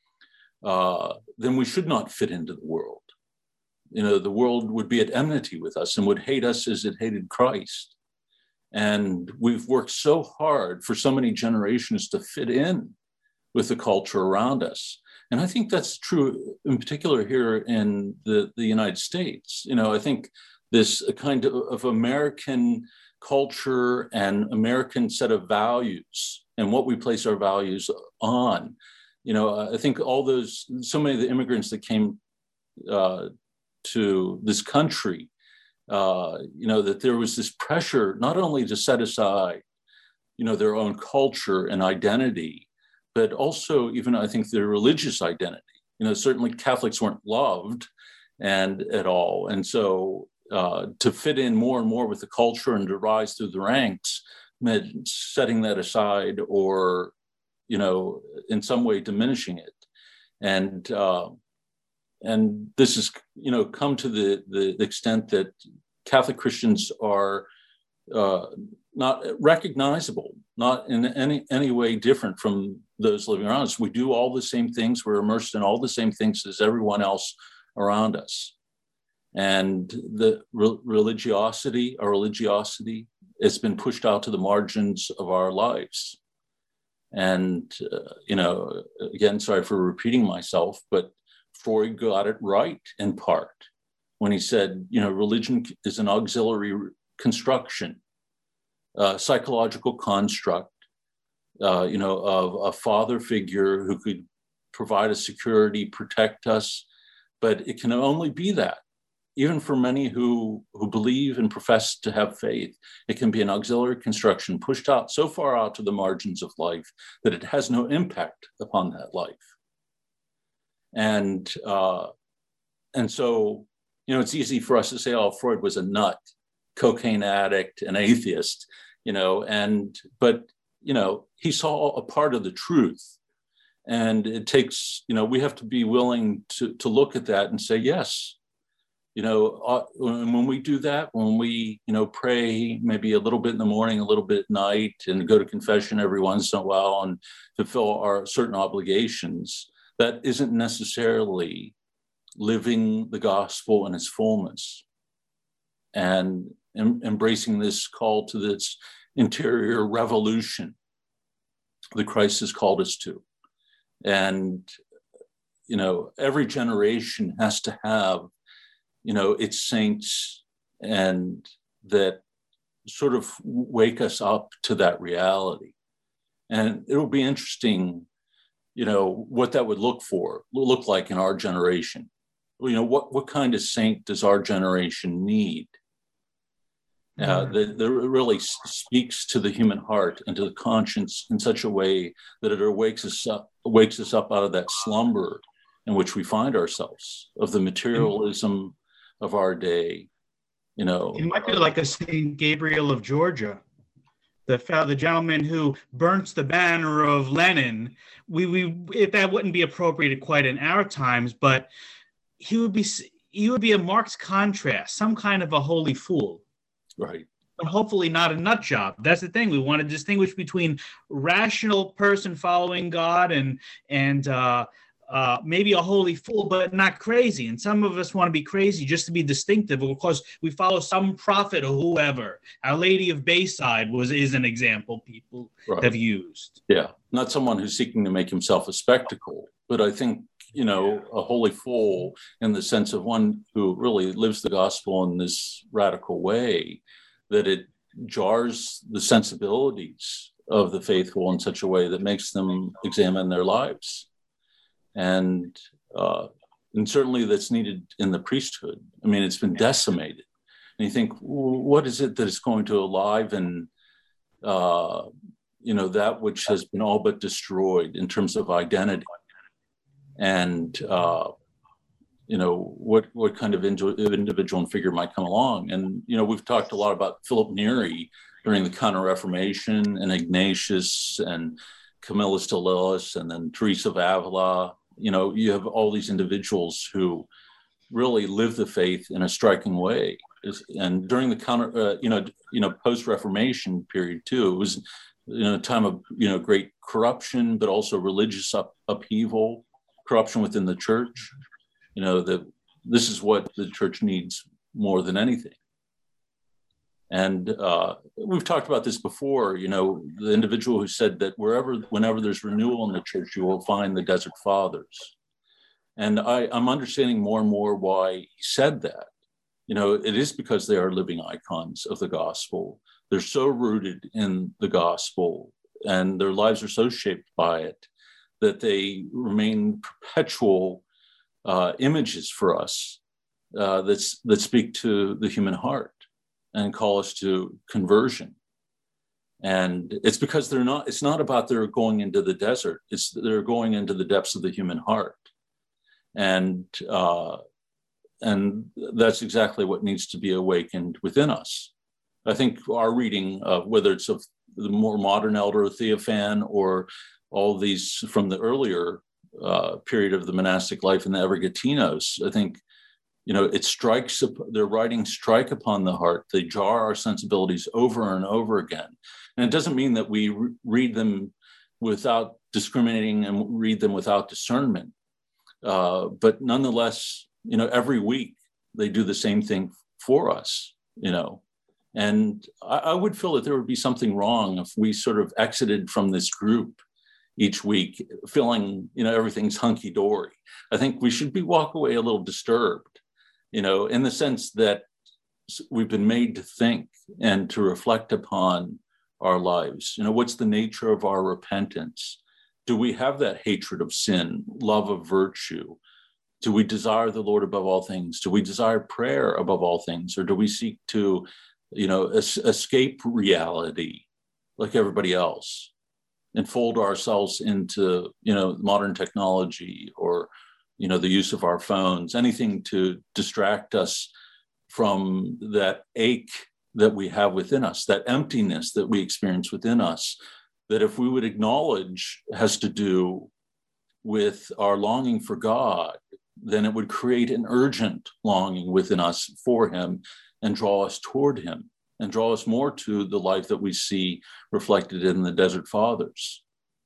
uh, then we should not fit into the world. You know, the world would be at enmity with us and would hate us as it hated Christ. And we've worked so hard for so many generations to fit in with the culture around us. And I think that's true in particular here in the, the United States. You know, I think this kind of, of American culture and American set of values and what we place our values on, you know, I think all those, so many of the immigrants that came uh, to this country, uh, you know, that there was this pressure not only to set aside, you know, their own culture and identity, but also even, I think, their religious identity. You know, certainly Catholics weren't loved and at all. And so uh, to fit in more and more with the culture and to rise through the ranks meant setting that aside or, you know, in some way diminishing it. And uh, and this has, you know, come to the, the extent that Catholic Christians are uh, not recognizable, not in any, any way different from those living around us. We do all the same things. We're immersed in all the same things as everyone else around us. And the re- religiosity, our religiosity, has been pushed out to the margins of our lives. And, uh, you know, again, sorry for repeating myself, but Freud got it right in part when he said, you know, religion is an auxiliary construction, uh, psychological construct, uh, you know, of a father figure who could provide us security, protect us, but it can only be that. Even for many who, who believe and profess to have faith, it can be an auxiliary construction pushed out so far out to the margins of life that it has no impact upon that life. And uh, and so, you know, it's easy for us to say, oh, Freud was a nut, cocaine addict, an atheist, you know, and but, you know, he saw a part of the truth. And it takes, you know, we have to be willing to, to look at that and say, yes. You know, uh, when we do that, when we, you know, pray maybe a little bit in the morning, a little bit at night, and go to confession every once in a while and fulfill our certain obligations, that isn't necessarily living the gospel in its fullness and em- embracing this call to this interior revolution that Christ has called us to. And, you know, every generation has to have, you know, its saints, and that, sort of wake us up to that reality. And it'll be interesting, you know, what that would look for, look like in our generation. You know, what, what kind of saint does our generation need? Uh, that, that really speaks to the human heart and to the conscience in such a way that it wakes us up, wakes us up out of that slumber in which we find ourselves, of the materialism of our day. You know, it might be like a Saint Gabriel of Georgia, the the gentleman who burnt the banner of Lenin. We we if that wouldn't be appropriate quite in our times, but he would be he would be a marked contrast, some kind of a holy fool. Right. But hopefully not a nut job. That's the thing. We want to distinguish between rational person following God and and uh, uh, maybe a holy fool, but not crazy. And some of us want to be crazy just to be distinctive because we follow some prophet or whoever. Our Lady of Bayside was is an example people right. have used. Yeah, not someone who's seeking to make himself a spectacle, but I think, you know, a holy fool in the sense of one who really lives the gospel in this radical way, that it jars the sensibilities of the faithful in such a way that makes them examine their lives. And, uh, and certainly that's needed in the priesthood. I mean, it's been decimated. And you think, what is it that is going to enliven, uh, you know, that which has been all but destroyed in terms of identity? And, uh, you know, what what kind of individual and figure might come along. And, you know, we've talked a lot about Philip Neri during the Counter-Reformation, and Ignatius and Camillus de Lillis, and then Teresa of Avila. You know, you have all these individuals who really live the faith in a striking way. And during the counter, uh, you know, you know, post-Reformation period too, it was, you know, a time of, you know, great corruption, but also religious up, upheaval, corruption within the church. You know, that this is what the church needs more than anything. And uh, we've talked about this before, you know, the individual who said that wherever, whenever there's renewal in the church, you will find the Desert Fathers. And I, I'm understanding more and more why he said that. You know, it is because they are living icons of the gospel. They're so rooted in the gospel and their lives are so shaped by it that they remain perpetual uh, images for us uh, that's, that speak to the human heart and call us to conversion. And it's because they're not, it's not about they're going into the desert, it's they're going into the depths of the human heart. And, uh, and that's exactly what needs to be awakened within us. I think our reading, uh, whether it's of the more modern elder Theophan or all these from the earlier uh, period of the monastic life in the Evergetinos, I think, you know, it strikes, their writings strike upon the heart. They jar our sensibilities over and over again. And it doesn't mean that we re- read them without discriminating and read them without discernment. Uh, but nonetheless, you know, every week they do the same thing for us, you know. And I, I would feel that there would be something wrong if we sort of exited from this group each week feeling, you know, everything's hunky-dory. I think we should be walk away a little disturbed, you know, in the sense that we've been made to think and to reflect upon our lives. You know, what's the nature of our repentance? Do we have that hatred of sin, love of virtue? Do we desire the Lord above all things? Do we desire prayer above all things? Or do we seek to, you know, es- escape reality like everybody else and fold ourselves into, you know, modern technology or, you know, the use of our phones, anything to distract us from that ache that we have within us, that emptiness that we experience within us, that if we would acknowledge has to do with our longing for God, then it would create an urgent longing within us for him and draw us toward him and draw us more to the life that we see reflected in the Desert Fathers.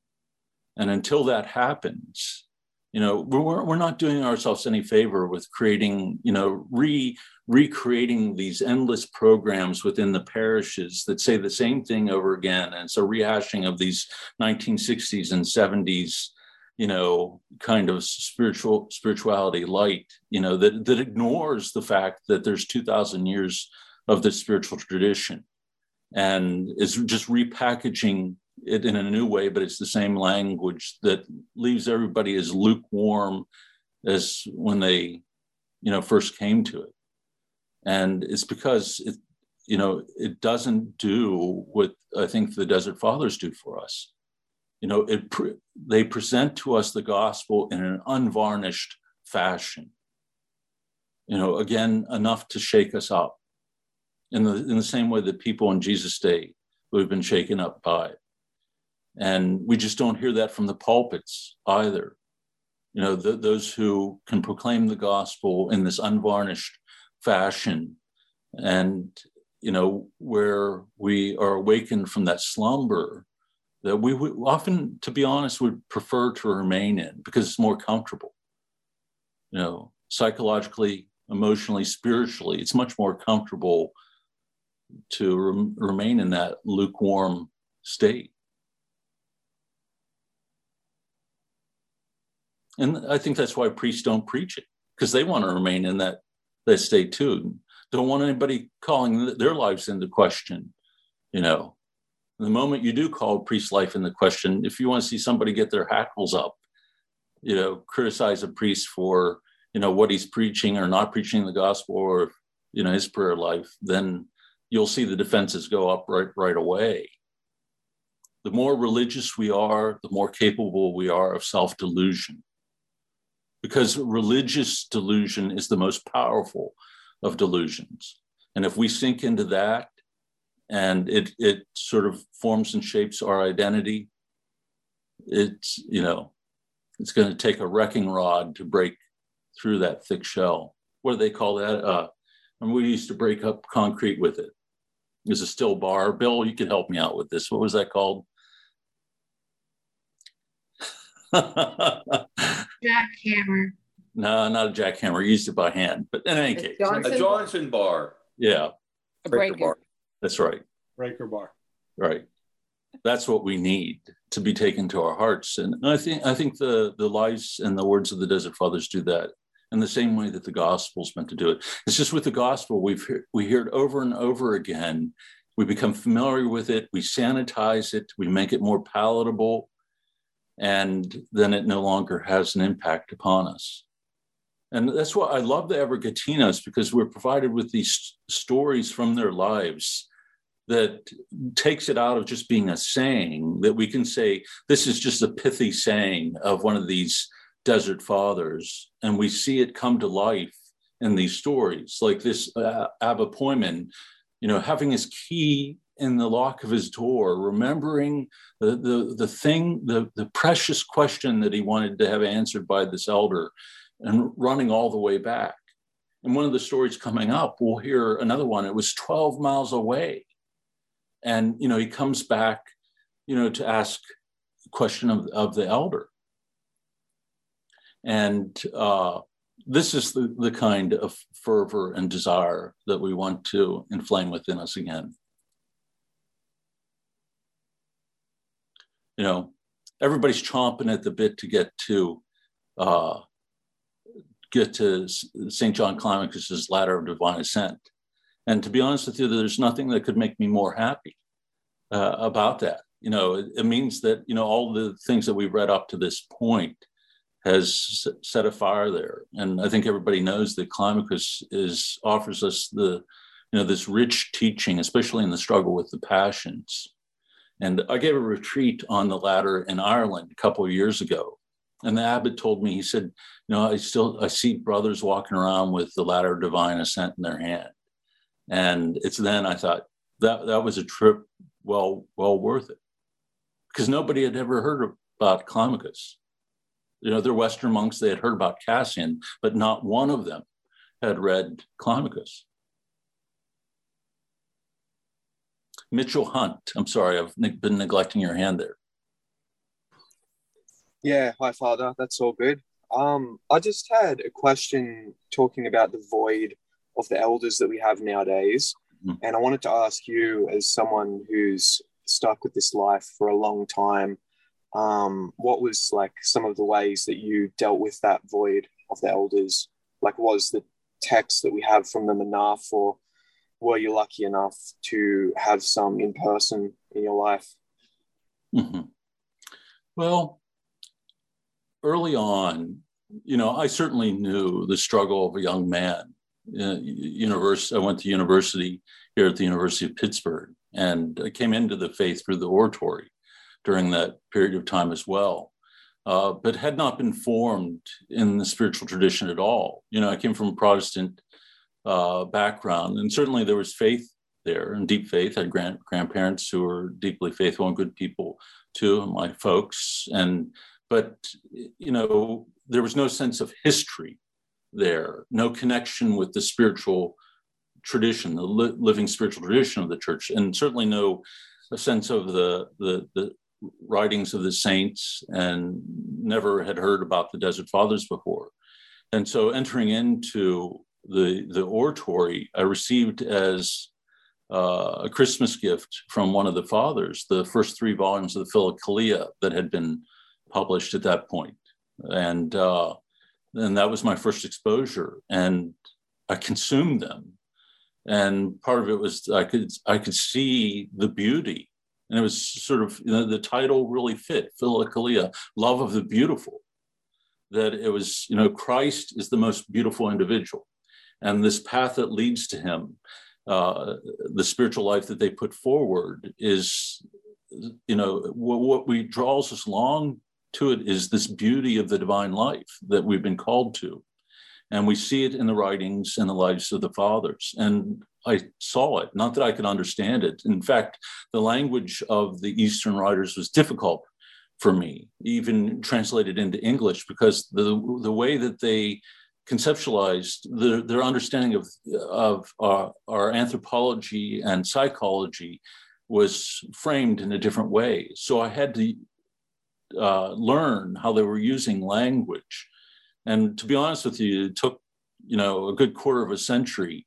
And until that happens, you know, we're, we're not doing ourselves any favor with creating, you know, re, recreating these endless programs within the parishes that say the same thing over again. And it's a rehashing of these nineteen sixties and seventies, you know, kind of spiritual spirituality light, you know, that, that ignores the fact that there's two thousand years of this spiritual tradition. and is just repackaging it in a new way, but it's the same language that leaves everybody as lukewarm as when they, you know, first came to it. And it's because it, you know, it doesn't do what I think the Desert Fathers do for us. You know, it pre- they present to us the gospel in an unvarnished fashion. You know, again, enough to shake us up in the in the same way that people in Jesus' day would have been shaken up by it. And we just don't hear that from the pulpits either. You know, the, those who can proclaim the gospel in this unvarnished fashion, and, you know, where we are awakened from that slumber that we would often, to be honest, would prefer to remain in because it's more comfortable. You know, psychologically, emotionally, spiritually, it's much more comfortable to rem- remain in that lukewarm state. And I think that's why priests don't preach it, because they want to remain in that, that state too. Don't want anybody calling their lives into question. You know, the moment you do call a priest's life into question, if you want to see somebody get their hackles up, you know, criticize a priest for, you know, what he's preaching or not preaching the gospel, or, you know, his prayer life, then you'll see the defenses go up right, right away. The more religious we are, the more capable we are of self-delusion, because religious delusion is the most powerful of delusions. And if we sink into that and it it sort of forms and shapes our identity, it's, you know, it's going to take a wrecking rod to break through that thick shell. What do they call that? Uh, and we used to break up concrete with it. It's a still bar. Bill, you can help me out with this. What was that called? Jackhammer. No, not a jackhammer. Used it by hand, but in any case, Johnson? A Johnson bar. Yeah, a breaker bar. That's right. Breaker bar. Right. That's what we need to be taken to our hearts, and I think I think the the lives and the words of the Desert Fathers do that in the same way that the gospel's meant to do it. It's just with the gospel, we've we hear it over and over again. We become familiar with it. We sanitize it. We make it more palatable, and then it no longer has an impact upon us. And that's why I love the Evergetinos, because we're provided with these stories from their lives that takes it out of just being a saying, that we can say, this is just a pithy saying of one of these Desert Fathers. And we see it come to life in these stories, like this uh, Abba Poyman, you know, having his key in the lock of his door, remembering the, the, the thing, the, the precious question that he wanted to have answered by this elder, and running all the way back. And one of the stories coming up, we'll hear another one. It was twelve miles away. And, you know, he comes back, you know, to ask the question of, of the elder. And uh, this is the, the kind of fervor and desire that we want to inflame within us again. You know, everybody's chomping at the bit to get to uh, get to Saint John Climacus's Ladder of Divine Ascent. And to be honest with you, there's nothing that could make me more happy uh, about that. You know, it, it means that, you know, all the things that we've read up to this point has set a fire there. And I think everybody knows that Climacus is offers us the, you know, this rich teaching, especially in the struggle with the passions. And I gave a retreat on the ladder in Ireland a couple of years ago. And the abbot told me, he said, you know, I still, I see brothers walking around with the Ladder of Divine Ascent in their hand. And it's then I thought that that was a trip well, well worth it, because nobody had ever heard about Climacus. You know, they're Western monks. They had heard about Cassian, but not one of them had read Climacus. Mitchell Hunt, I'm sorry, I've been neglecting your hand there. Yeah, hi, Father. That's all good. Um, I just had a question talking about the void of the elders that we have nowadays. Mm-hmm. And I wanted to ask you, as someone who's stuck with this life for a long time, um, what was like some of the ways that you dealt with that void of the elders? Like, was the text that we have from them enough, or were you lucky enough to have some in person in your life? Mm-hmm. Well, early on, you know, I certainly knew the struggle of a young man. Uh, university, I went to university here at the University of Pittsburgh, and I came into the faith through the oratory during that period of time as well, uh, but had not been formed in the spiritual tradition at all. You know, I came from a Protestant uh, background, and certainly there was faith there, and deep faith. I had grand, grandparents who were deeply faithful and good people too, my folks. And, but, you know, there was no sense of history there, no connection with the spiritual tradition, the li- living spiritual tradition of the church, and certainly no sense of the, the, the writings of the saints, and never had heard about the Desert Fathers before. And so entering into the, the oratory, I received as uh, a Christmas gift from one of the fathers, the first three volumes of the Philokalia that had been published at that point. And, uh, and that was my first exposure, and I consumed them. And part of it was I could I could see the beauty, and it was sort of, you know, the title really fit, Philokalia, love of the beautiful. That it was, you know, Christ is the most beautiful individual, and this path that leads to him, uh, the spiritual life that they put forward is, you know, what, what we draws us along to it is this beauty of the divine life that we've been called to. And we see it in the writings and the lives of the fathers. And I saw it, not that I could understand it. In fact, the language of the Eastern writers was difficult for me, even translated into English, because the, the way that they conceptualized the, their understanding of, of our, our anthropology and psychology was framed in a different way. So I had to uh, learn how they were using language. And to be honest with you, it took, you know, a good quarter of a century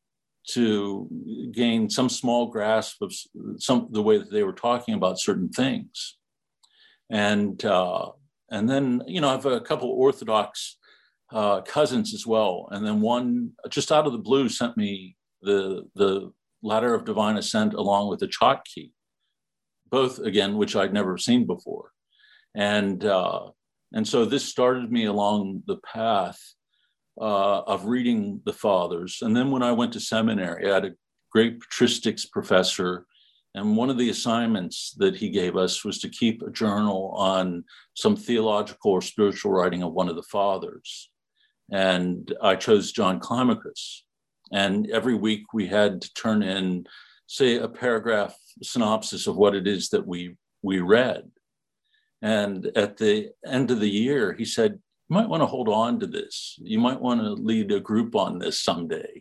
to gain some small grasp of some the way that they were talking about certain things. And uh, and then, you know, I have a couple of Orthodox uh, cousins as well. And then one, just out of the blue, sent me the the Ladder of Divine Ascent along with the Chotki, both, again, which I'd never seen before. And uh, and so this started me along the path uh, of reading the fathers. And then when I went to seminary, I had a great patristics professor, and one of the assignments that he gave us was to keep a journal on some theological or spiritual writing of one of the fathers. And I chose John Climacus. And every week we had to turn in, say, a paragraph synopsis of what it is that we we read. And at the end of the year, he said, you might want to hold on to this. You might want to lead a group on this someday.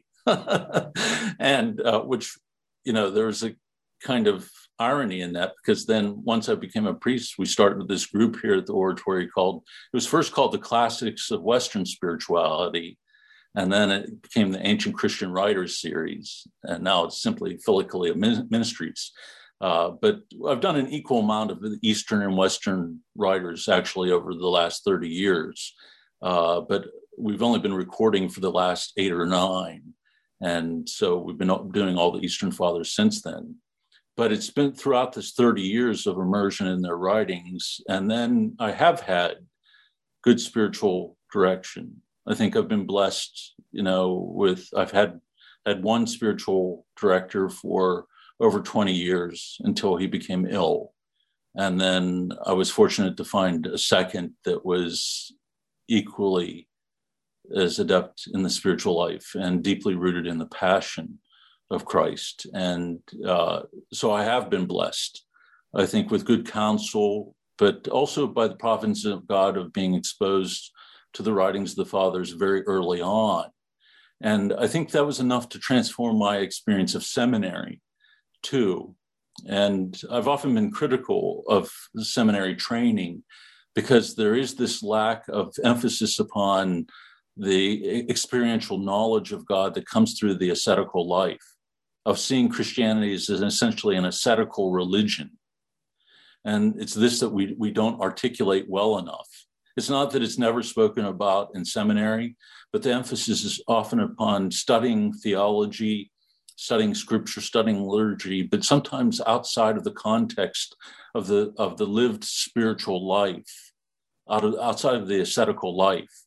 and uh, which, you know, there was a kind of irony in that, because then once I became a priest, we started this group here at the oratory called, it was first called the Classics of Western Spirituality. And then it became the Ancient Christian Writers series. And now it's simply Philokalia Ministries. Uh, but I've done an equal amount of the Eastern and Western writers actually over the last thirty years. Uh, but we've only been recording for the last eight or nine. And so we've been doing all the Eastern Fathers since then. But it's been throughout this thirty years of immersion in their writings. And then I have had good spiritual direction. I think I've been blessed, you know, with, I've had, had one spiritual director for over twenty years until he became ill. And then I was fortunate to find a second that was equally as adept in the spiritual life and deeply rooted in the passion of Christ. And uh, so I have been blessed, I think, with good counsel, but also by the providence of God of being exposed to the writings of the fathers very early on. And I think that was enough to transform my experience of seminary too. And I've often been critical of seminary training because there is this lack of emphasis upon the experiential knowledge of God that comes through the ascetical life, of seeing Christianity as essentially an ascetical religion. And it's this that we, we don't articulate well enough. It's not that it's never spoken about in seminary, but the emphasis is often upon studying theology studying scripture, studying liturgy, but sometimes outside of the context of the of the lived spiritual life, out of outside of the ascetical life.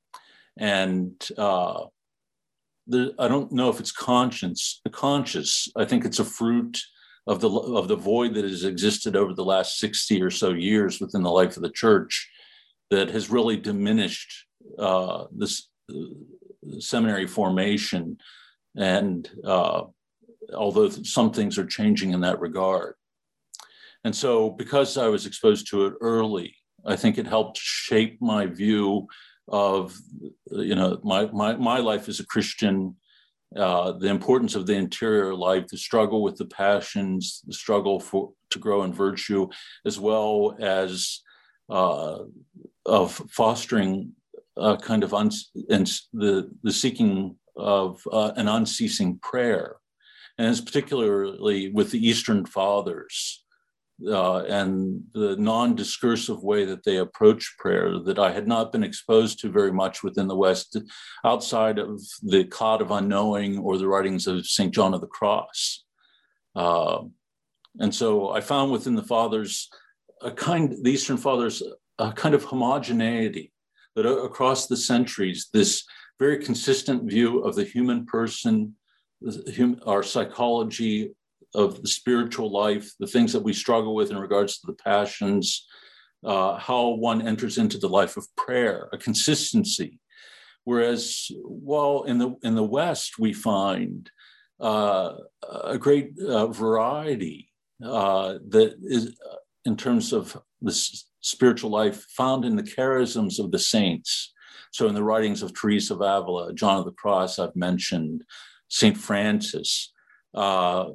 And uh, the, I don't know if it's conscious. Conscious. I think it's a fruit of the of the void that has existed over the last sixty or so years within the life of the church, that has really diminished uh, this uh, seminary formation. And uh, although some things are changing in that regard. And so because I was exposed to it early, I think it helped shape my view of, you know, my, my, my life as a Christian, uh, the importance of the interior life, the struggle with the passions, the struggle for to grow in virtue, as well as uh, of fostering a kind of uns- and the, the seeking of uh, an unceasing prayer. And it's particularly with the Eastern Fathers uh, and the non-discursive way that they approach prayer that I had not been exposed to very much within the West, outside of the Cloud of Unknowing or the writings of Saint John of the Cross. Uh, and so I found within the Fathers, a kind, the Eastern Fathers, a kind of homogeneity that across the centuries, this very consistent view of the human person, our psychology of the spiritual life, the things that we struggle with in regards to the passions, uh, how one enters into the life of prayer, a consistency. Whereas, while in the in the West we find uh, a great uh, variety uh, that is, uh, in terms of the s- spiritual life, found in the charisms of the saints. So in the writings of Teresa of Avila, John of the Cross, I've mentioned, Saint Francis, uh,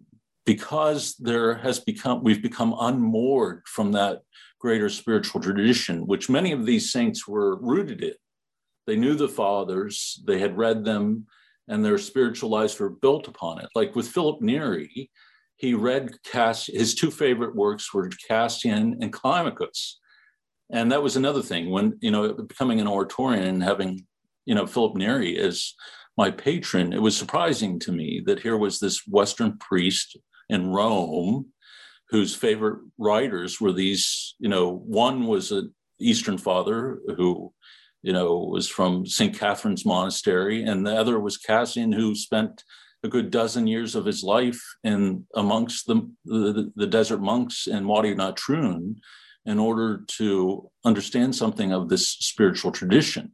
because there has become, we've become unmoored from that greater spiritual tradition, which many of these saints were rooted in. They knew the Fathers, they had read them, and their spiritual lives were built upon it. Like with Philip Neri, he read Cass, his two favorite works were Cassian and Climacus. And that was another thing when, you know, becoming an Oratorian and having, you know, Philip Neri as my patron, it was surprising to me that here was this Western priest in Rome whose favorite writers were these, you know, one was an Eastern Father who, you know, was from Saint Catherine's Monastery, and the other was Cassian, who spent a good dozen years of his life in amongst the, the, the desert monks in Wadi Natrun, in order to understand something of this spiritual tradition.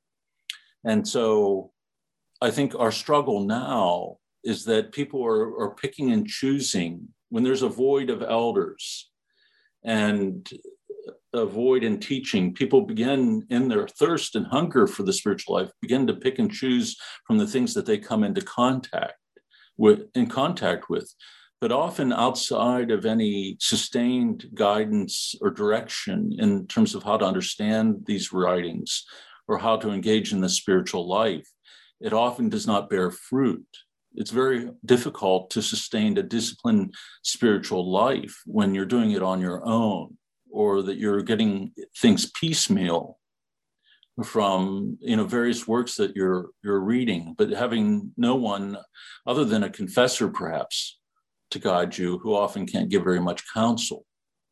And so I think our struggle now is that people are, are picking and choosing when there's a void of elders and a void in teaching. People begin in their thirst and hunger for the spiritual life, begin to pick and choose from the things that they come into contact with, in contact with. But often outside of any sustained guidance or direction in terms of how to understand these writings or how to engage in the spiritual life, it often does not bear fruit. It's very difficult to sustain a disciplined spiritual life when you're doing it on your own, or that you're getting things piecemeal from, you know, various works that you're you're reading, but having no one other than a confessor perhaps to guide you, who often can't give very much counsel.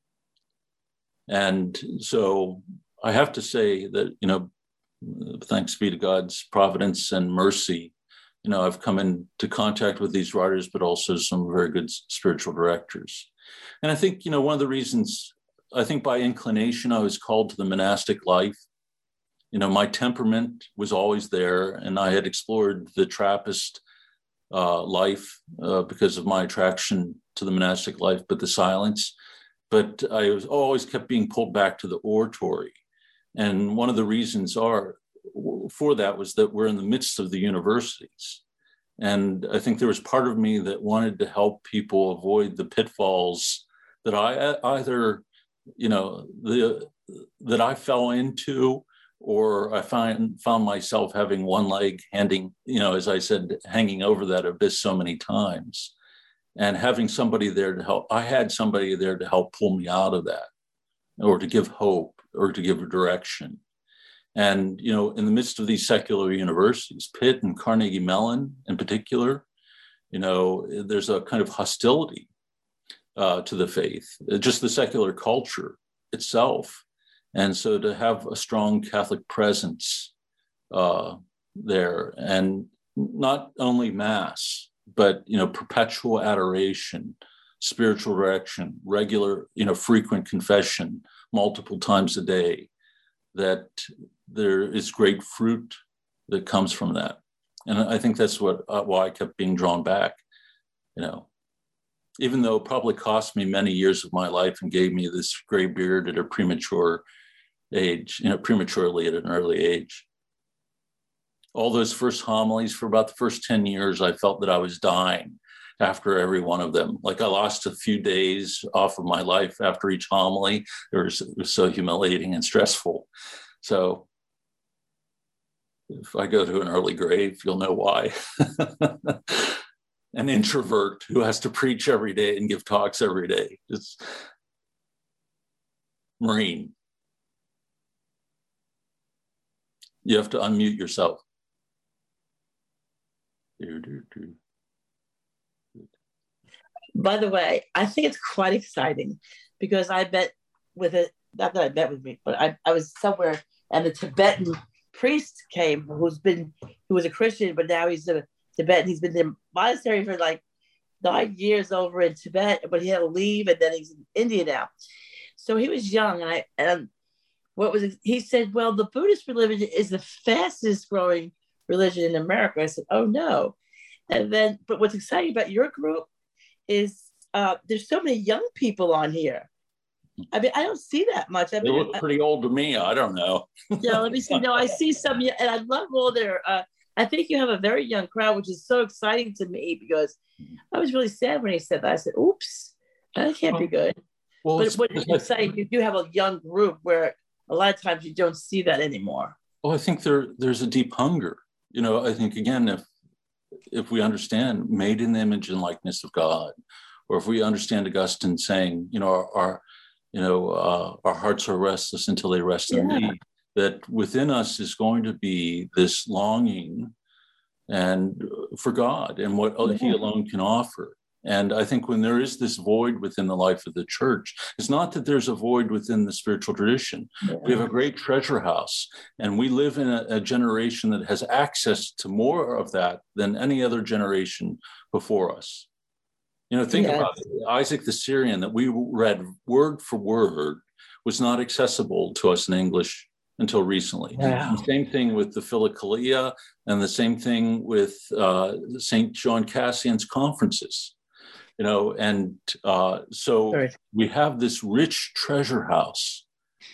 And so I have to say that, you know, thanks be to God's providence and mercy, you know, I've come into contact with these writers, but also some very good spiritual directors. And I think, you know, one of the reasons, I think by inclination, I was called to the monastic life. You know, my temperament was always there, and I had explored the Trappist Uh, life uh, because of my attraction to the monastic life, but the silence. But I was always kept being pulled back to the oratory. And one of the reasons are for that was that we're in the midst of the universities. And I think there was part of me that wanted to help people avoid the pitfalls that I either, you know, the that I fell into, or I find, found myself having one leg handing, you know, as I said, hanging over that abyss so many times, and having somebody there to help. I had somebody there to help pull me out of that, or to give hope, or to give a direction. And, you know, in the midst of these secular universities, Pitt and Carnegie Mellon in particular, You know, there's a kind of hostility uh, to the faith, just the secular culture itself. And so to have a strong Catholic presence uh, there, and not only Mass, but, you know, perpetual adoration, spiritual direction, regular, you know, frequent confession, multiple times a day, that there is great fruit that comes from that. And I think that's what uh, why I kept being drawn back, you know, even though it probably cost me many years of my life and gave me this gray beard at a premature age, you know, prematurely at an early age. All those first homilies, for about the first ten years, I felt that I was dying after every one of them. Like I lost a few days off of my life after each homily. It was, it was so humiliating and stressful. So if I go to an early grave, you'll know why. An introvert who has to preach every day and give talks every day. It's Maureen. You have to unmute yourself. By the way, I think it's quite exciting because I met with it, not that I met with me, but I, I was somewhere and the Tibetan priest came who's been, who was a Christian, but now he's a Tibetan. He's been in the monastery for like nine years over in Tibet, but he had to leave and then he's in India now. So he was young and I, and what was it? He said, well, the Buddhist religion is the fastest growing religion in America. I said, oh no. And then, but what's exciting about your group is uh, there's so many young people on here. I mean, I don't see that much. I They mean, look pretty old to me. I don't know. yeah, let me see. No, I see some, and I love all their, uh, I think you have a very young crowd, which is so exciting to me because I was really sad when he said that. I said, oops, that can't be good. Well, But it's, what you're saying, you do have a young group where a lot of times you don't see that anymore. well, I think there there's a deep hunger. You know, I think, again, if if we understand made in the image and likeness of God, or if we understand Augustine saying, you know, our, our you know, uh, our hearts are restless until they rest in Yeah. thee, that within us is going to be this longing and for God and what Yeah. he alone can offer. And I think when there is this void within the life of the church, it's not that there's a void within the spiritual tradition. Yeah. We have a great treasure house, and we live in a, a generation that has access to more of that than any other generation before us. You know, think Yes. about it. Isaac the Syrian that we read word for word was not accessible to us in English until recently. Wow. The same thing with the Philokalia, and the same thing with uh, Saint John Cassian's conferences. You know, and uh, so Right. we have this rich treasure house,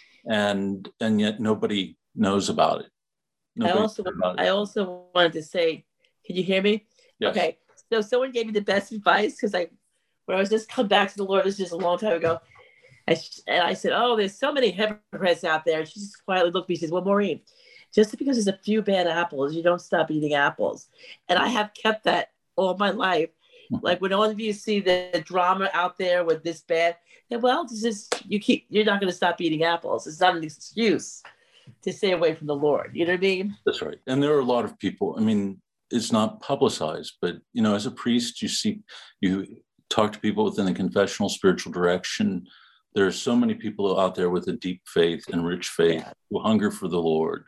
and and yet nobody knows about it. I Nobody also, knows about it. I also wanted to say, can you hear me? Yes. Okay. So someone gave me the best advice because I, when I was just come back to the Lord, this was just a long time ago. I, and I said, oh, there's so many hypocrites out there. And she just quietly looked at me and says, well, Maureen, just because there's a few bad apples, you don't stop eating apples. And I have kept that all my life. Like when all of you see the drama out there with this bad, then, well, this is, you keep, you're not going to stop eating apples. It's not an excuse to stay away from the Lord. You know what I mean? That's right. And there are a lot of people, I mean, it's not publicized, but, you know, as a priest, you see, you talk to people within the confessional spiritual direction. There are so many people out there with a deep faith and rich faith Yeah. who hunger for the Lord.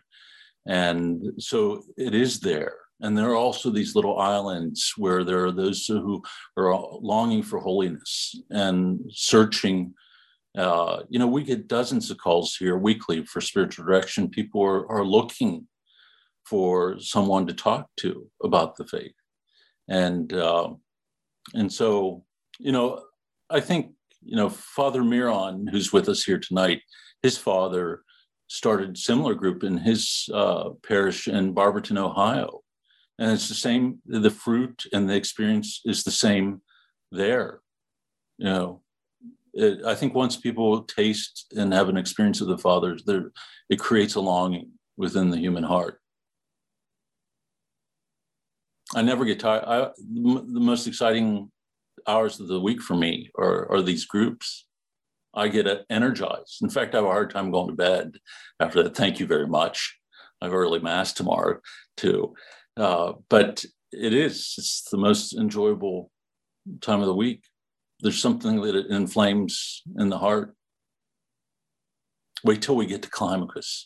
And so it is there. And there are also these little islands where there are those who are longing for holiness and searching. Uh, you know, we get dozens of calls here weekly for spiritual direction. People are, are looking for someone to talk to about the faith. And, uh, and so, you know, I think, you know, Father Miron, who's with us here tonight, his father started a similar group in his uh, parish in Barberton, Ohio. And it's the same, the fruit and the experience is the same there. You know, it, I think once people taste and have an experience of the Fathers, there, it creates a longing within the human heart. I never get tired. I, the most exciting hours of the week for me are, are these groups. I get energized. In fact, I have a hard time going to bed after that. Thank you very much. I have early mass tomorrow too. Uh, but it is. It's the most enjoyable time of the week. There's something that it inflames in the heart. Wait till we get to Climacus.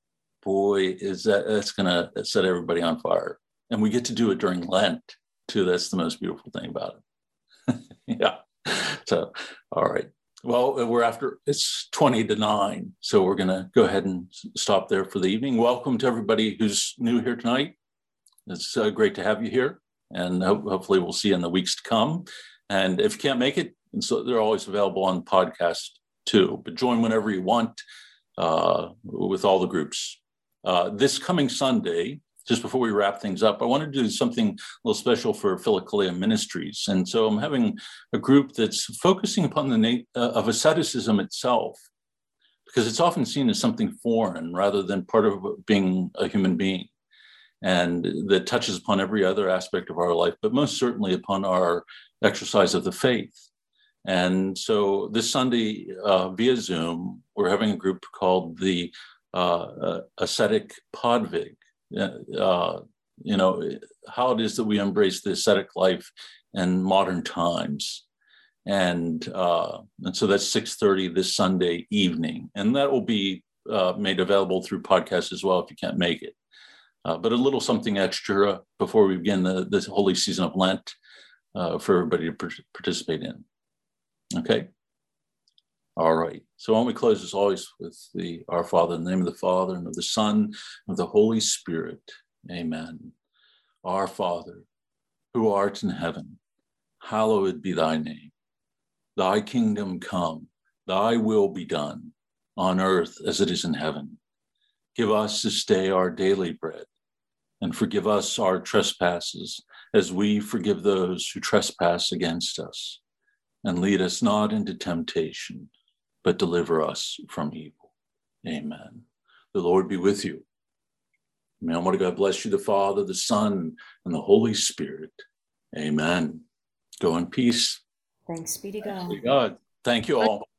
Boy, is that that's gonna set everybody on fire. And we get to do it during Lent too. That's the most beautiful thing about it. Yeah. So, all right. Well, we're after, it's twenty to nine. So we're gonna go ahead and stop there for the evening. Welcome to everybody who's new here tonight. It's uh, great to have you here. And ho- hopefully we'll see you in the weeks to come. And if you can't make it, and so they're always available on podcast too, but join whenever you want uh, with all the groups. Uh, this coming Sunday, just before we wrap things up, I wanted to do something a little special for Philokalia Ministries. And so I'm having a group that's focusing upon the nature uh, of asceticism itself, because it's often seen as something foreign rather than part of being a human being, and that touches upon every other aspect of our life, but most certainly upon our exercise of the faith. And so this Sunday uh, via Zoom, we're having a group called the uh, uh, Ascetic Podvig. Uh, you know, how it is that we embrace the ascetic life in modern times. And, uh, and so that's six thirty this Sunday evening. And that will be uh, made available through podcast as well if you can't make it. Uh, but a little something extra before we begin the, this holy season of Lent uh, for everybody to per- participate in. Okay. All right. So why don't we close as always with the Our Father, in the name of the Father and of the Son and of the Holy Spirit. Amen. Our Father, who art in heaven, hallowed be thy name. Thy kingdom come, thy will be done on earth as it is in heaven. Give us this day our daily bread, and forgive us our trespasses as we forgive those who trespass against us. And lead us not into temptation, but deliver us from evil. Amen. The Lord be with you. May Almighty God bless you, the Father, the Son, and the Holy Spirit. Amen. Go in peace. Thanks be to God. Thanks be to God. Thank you all.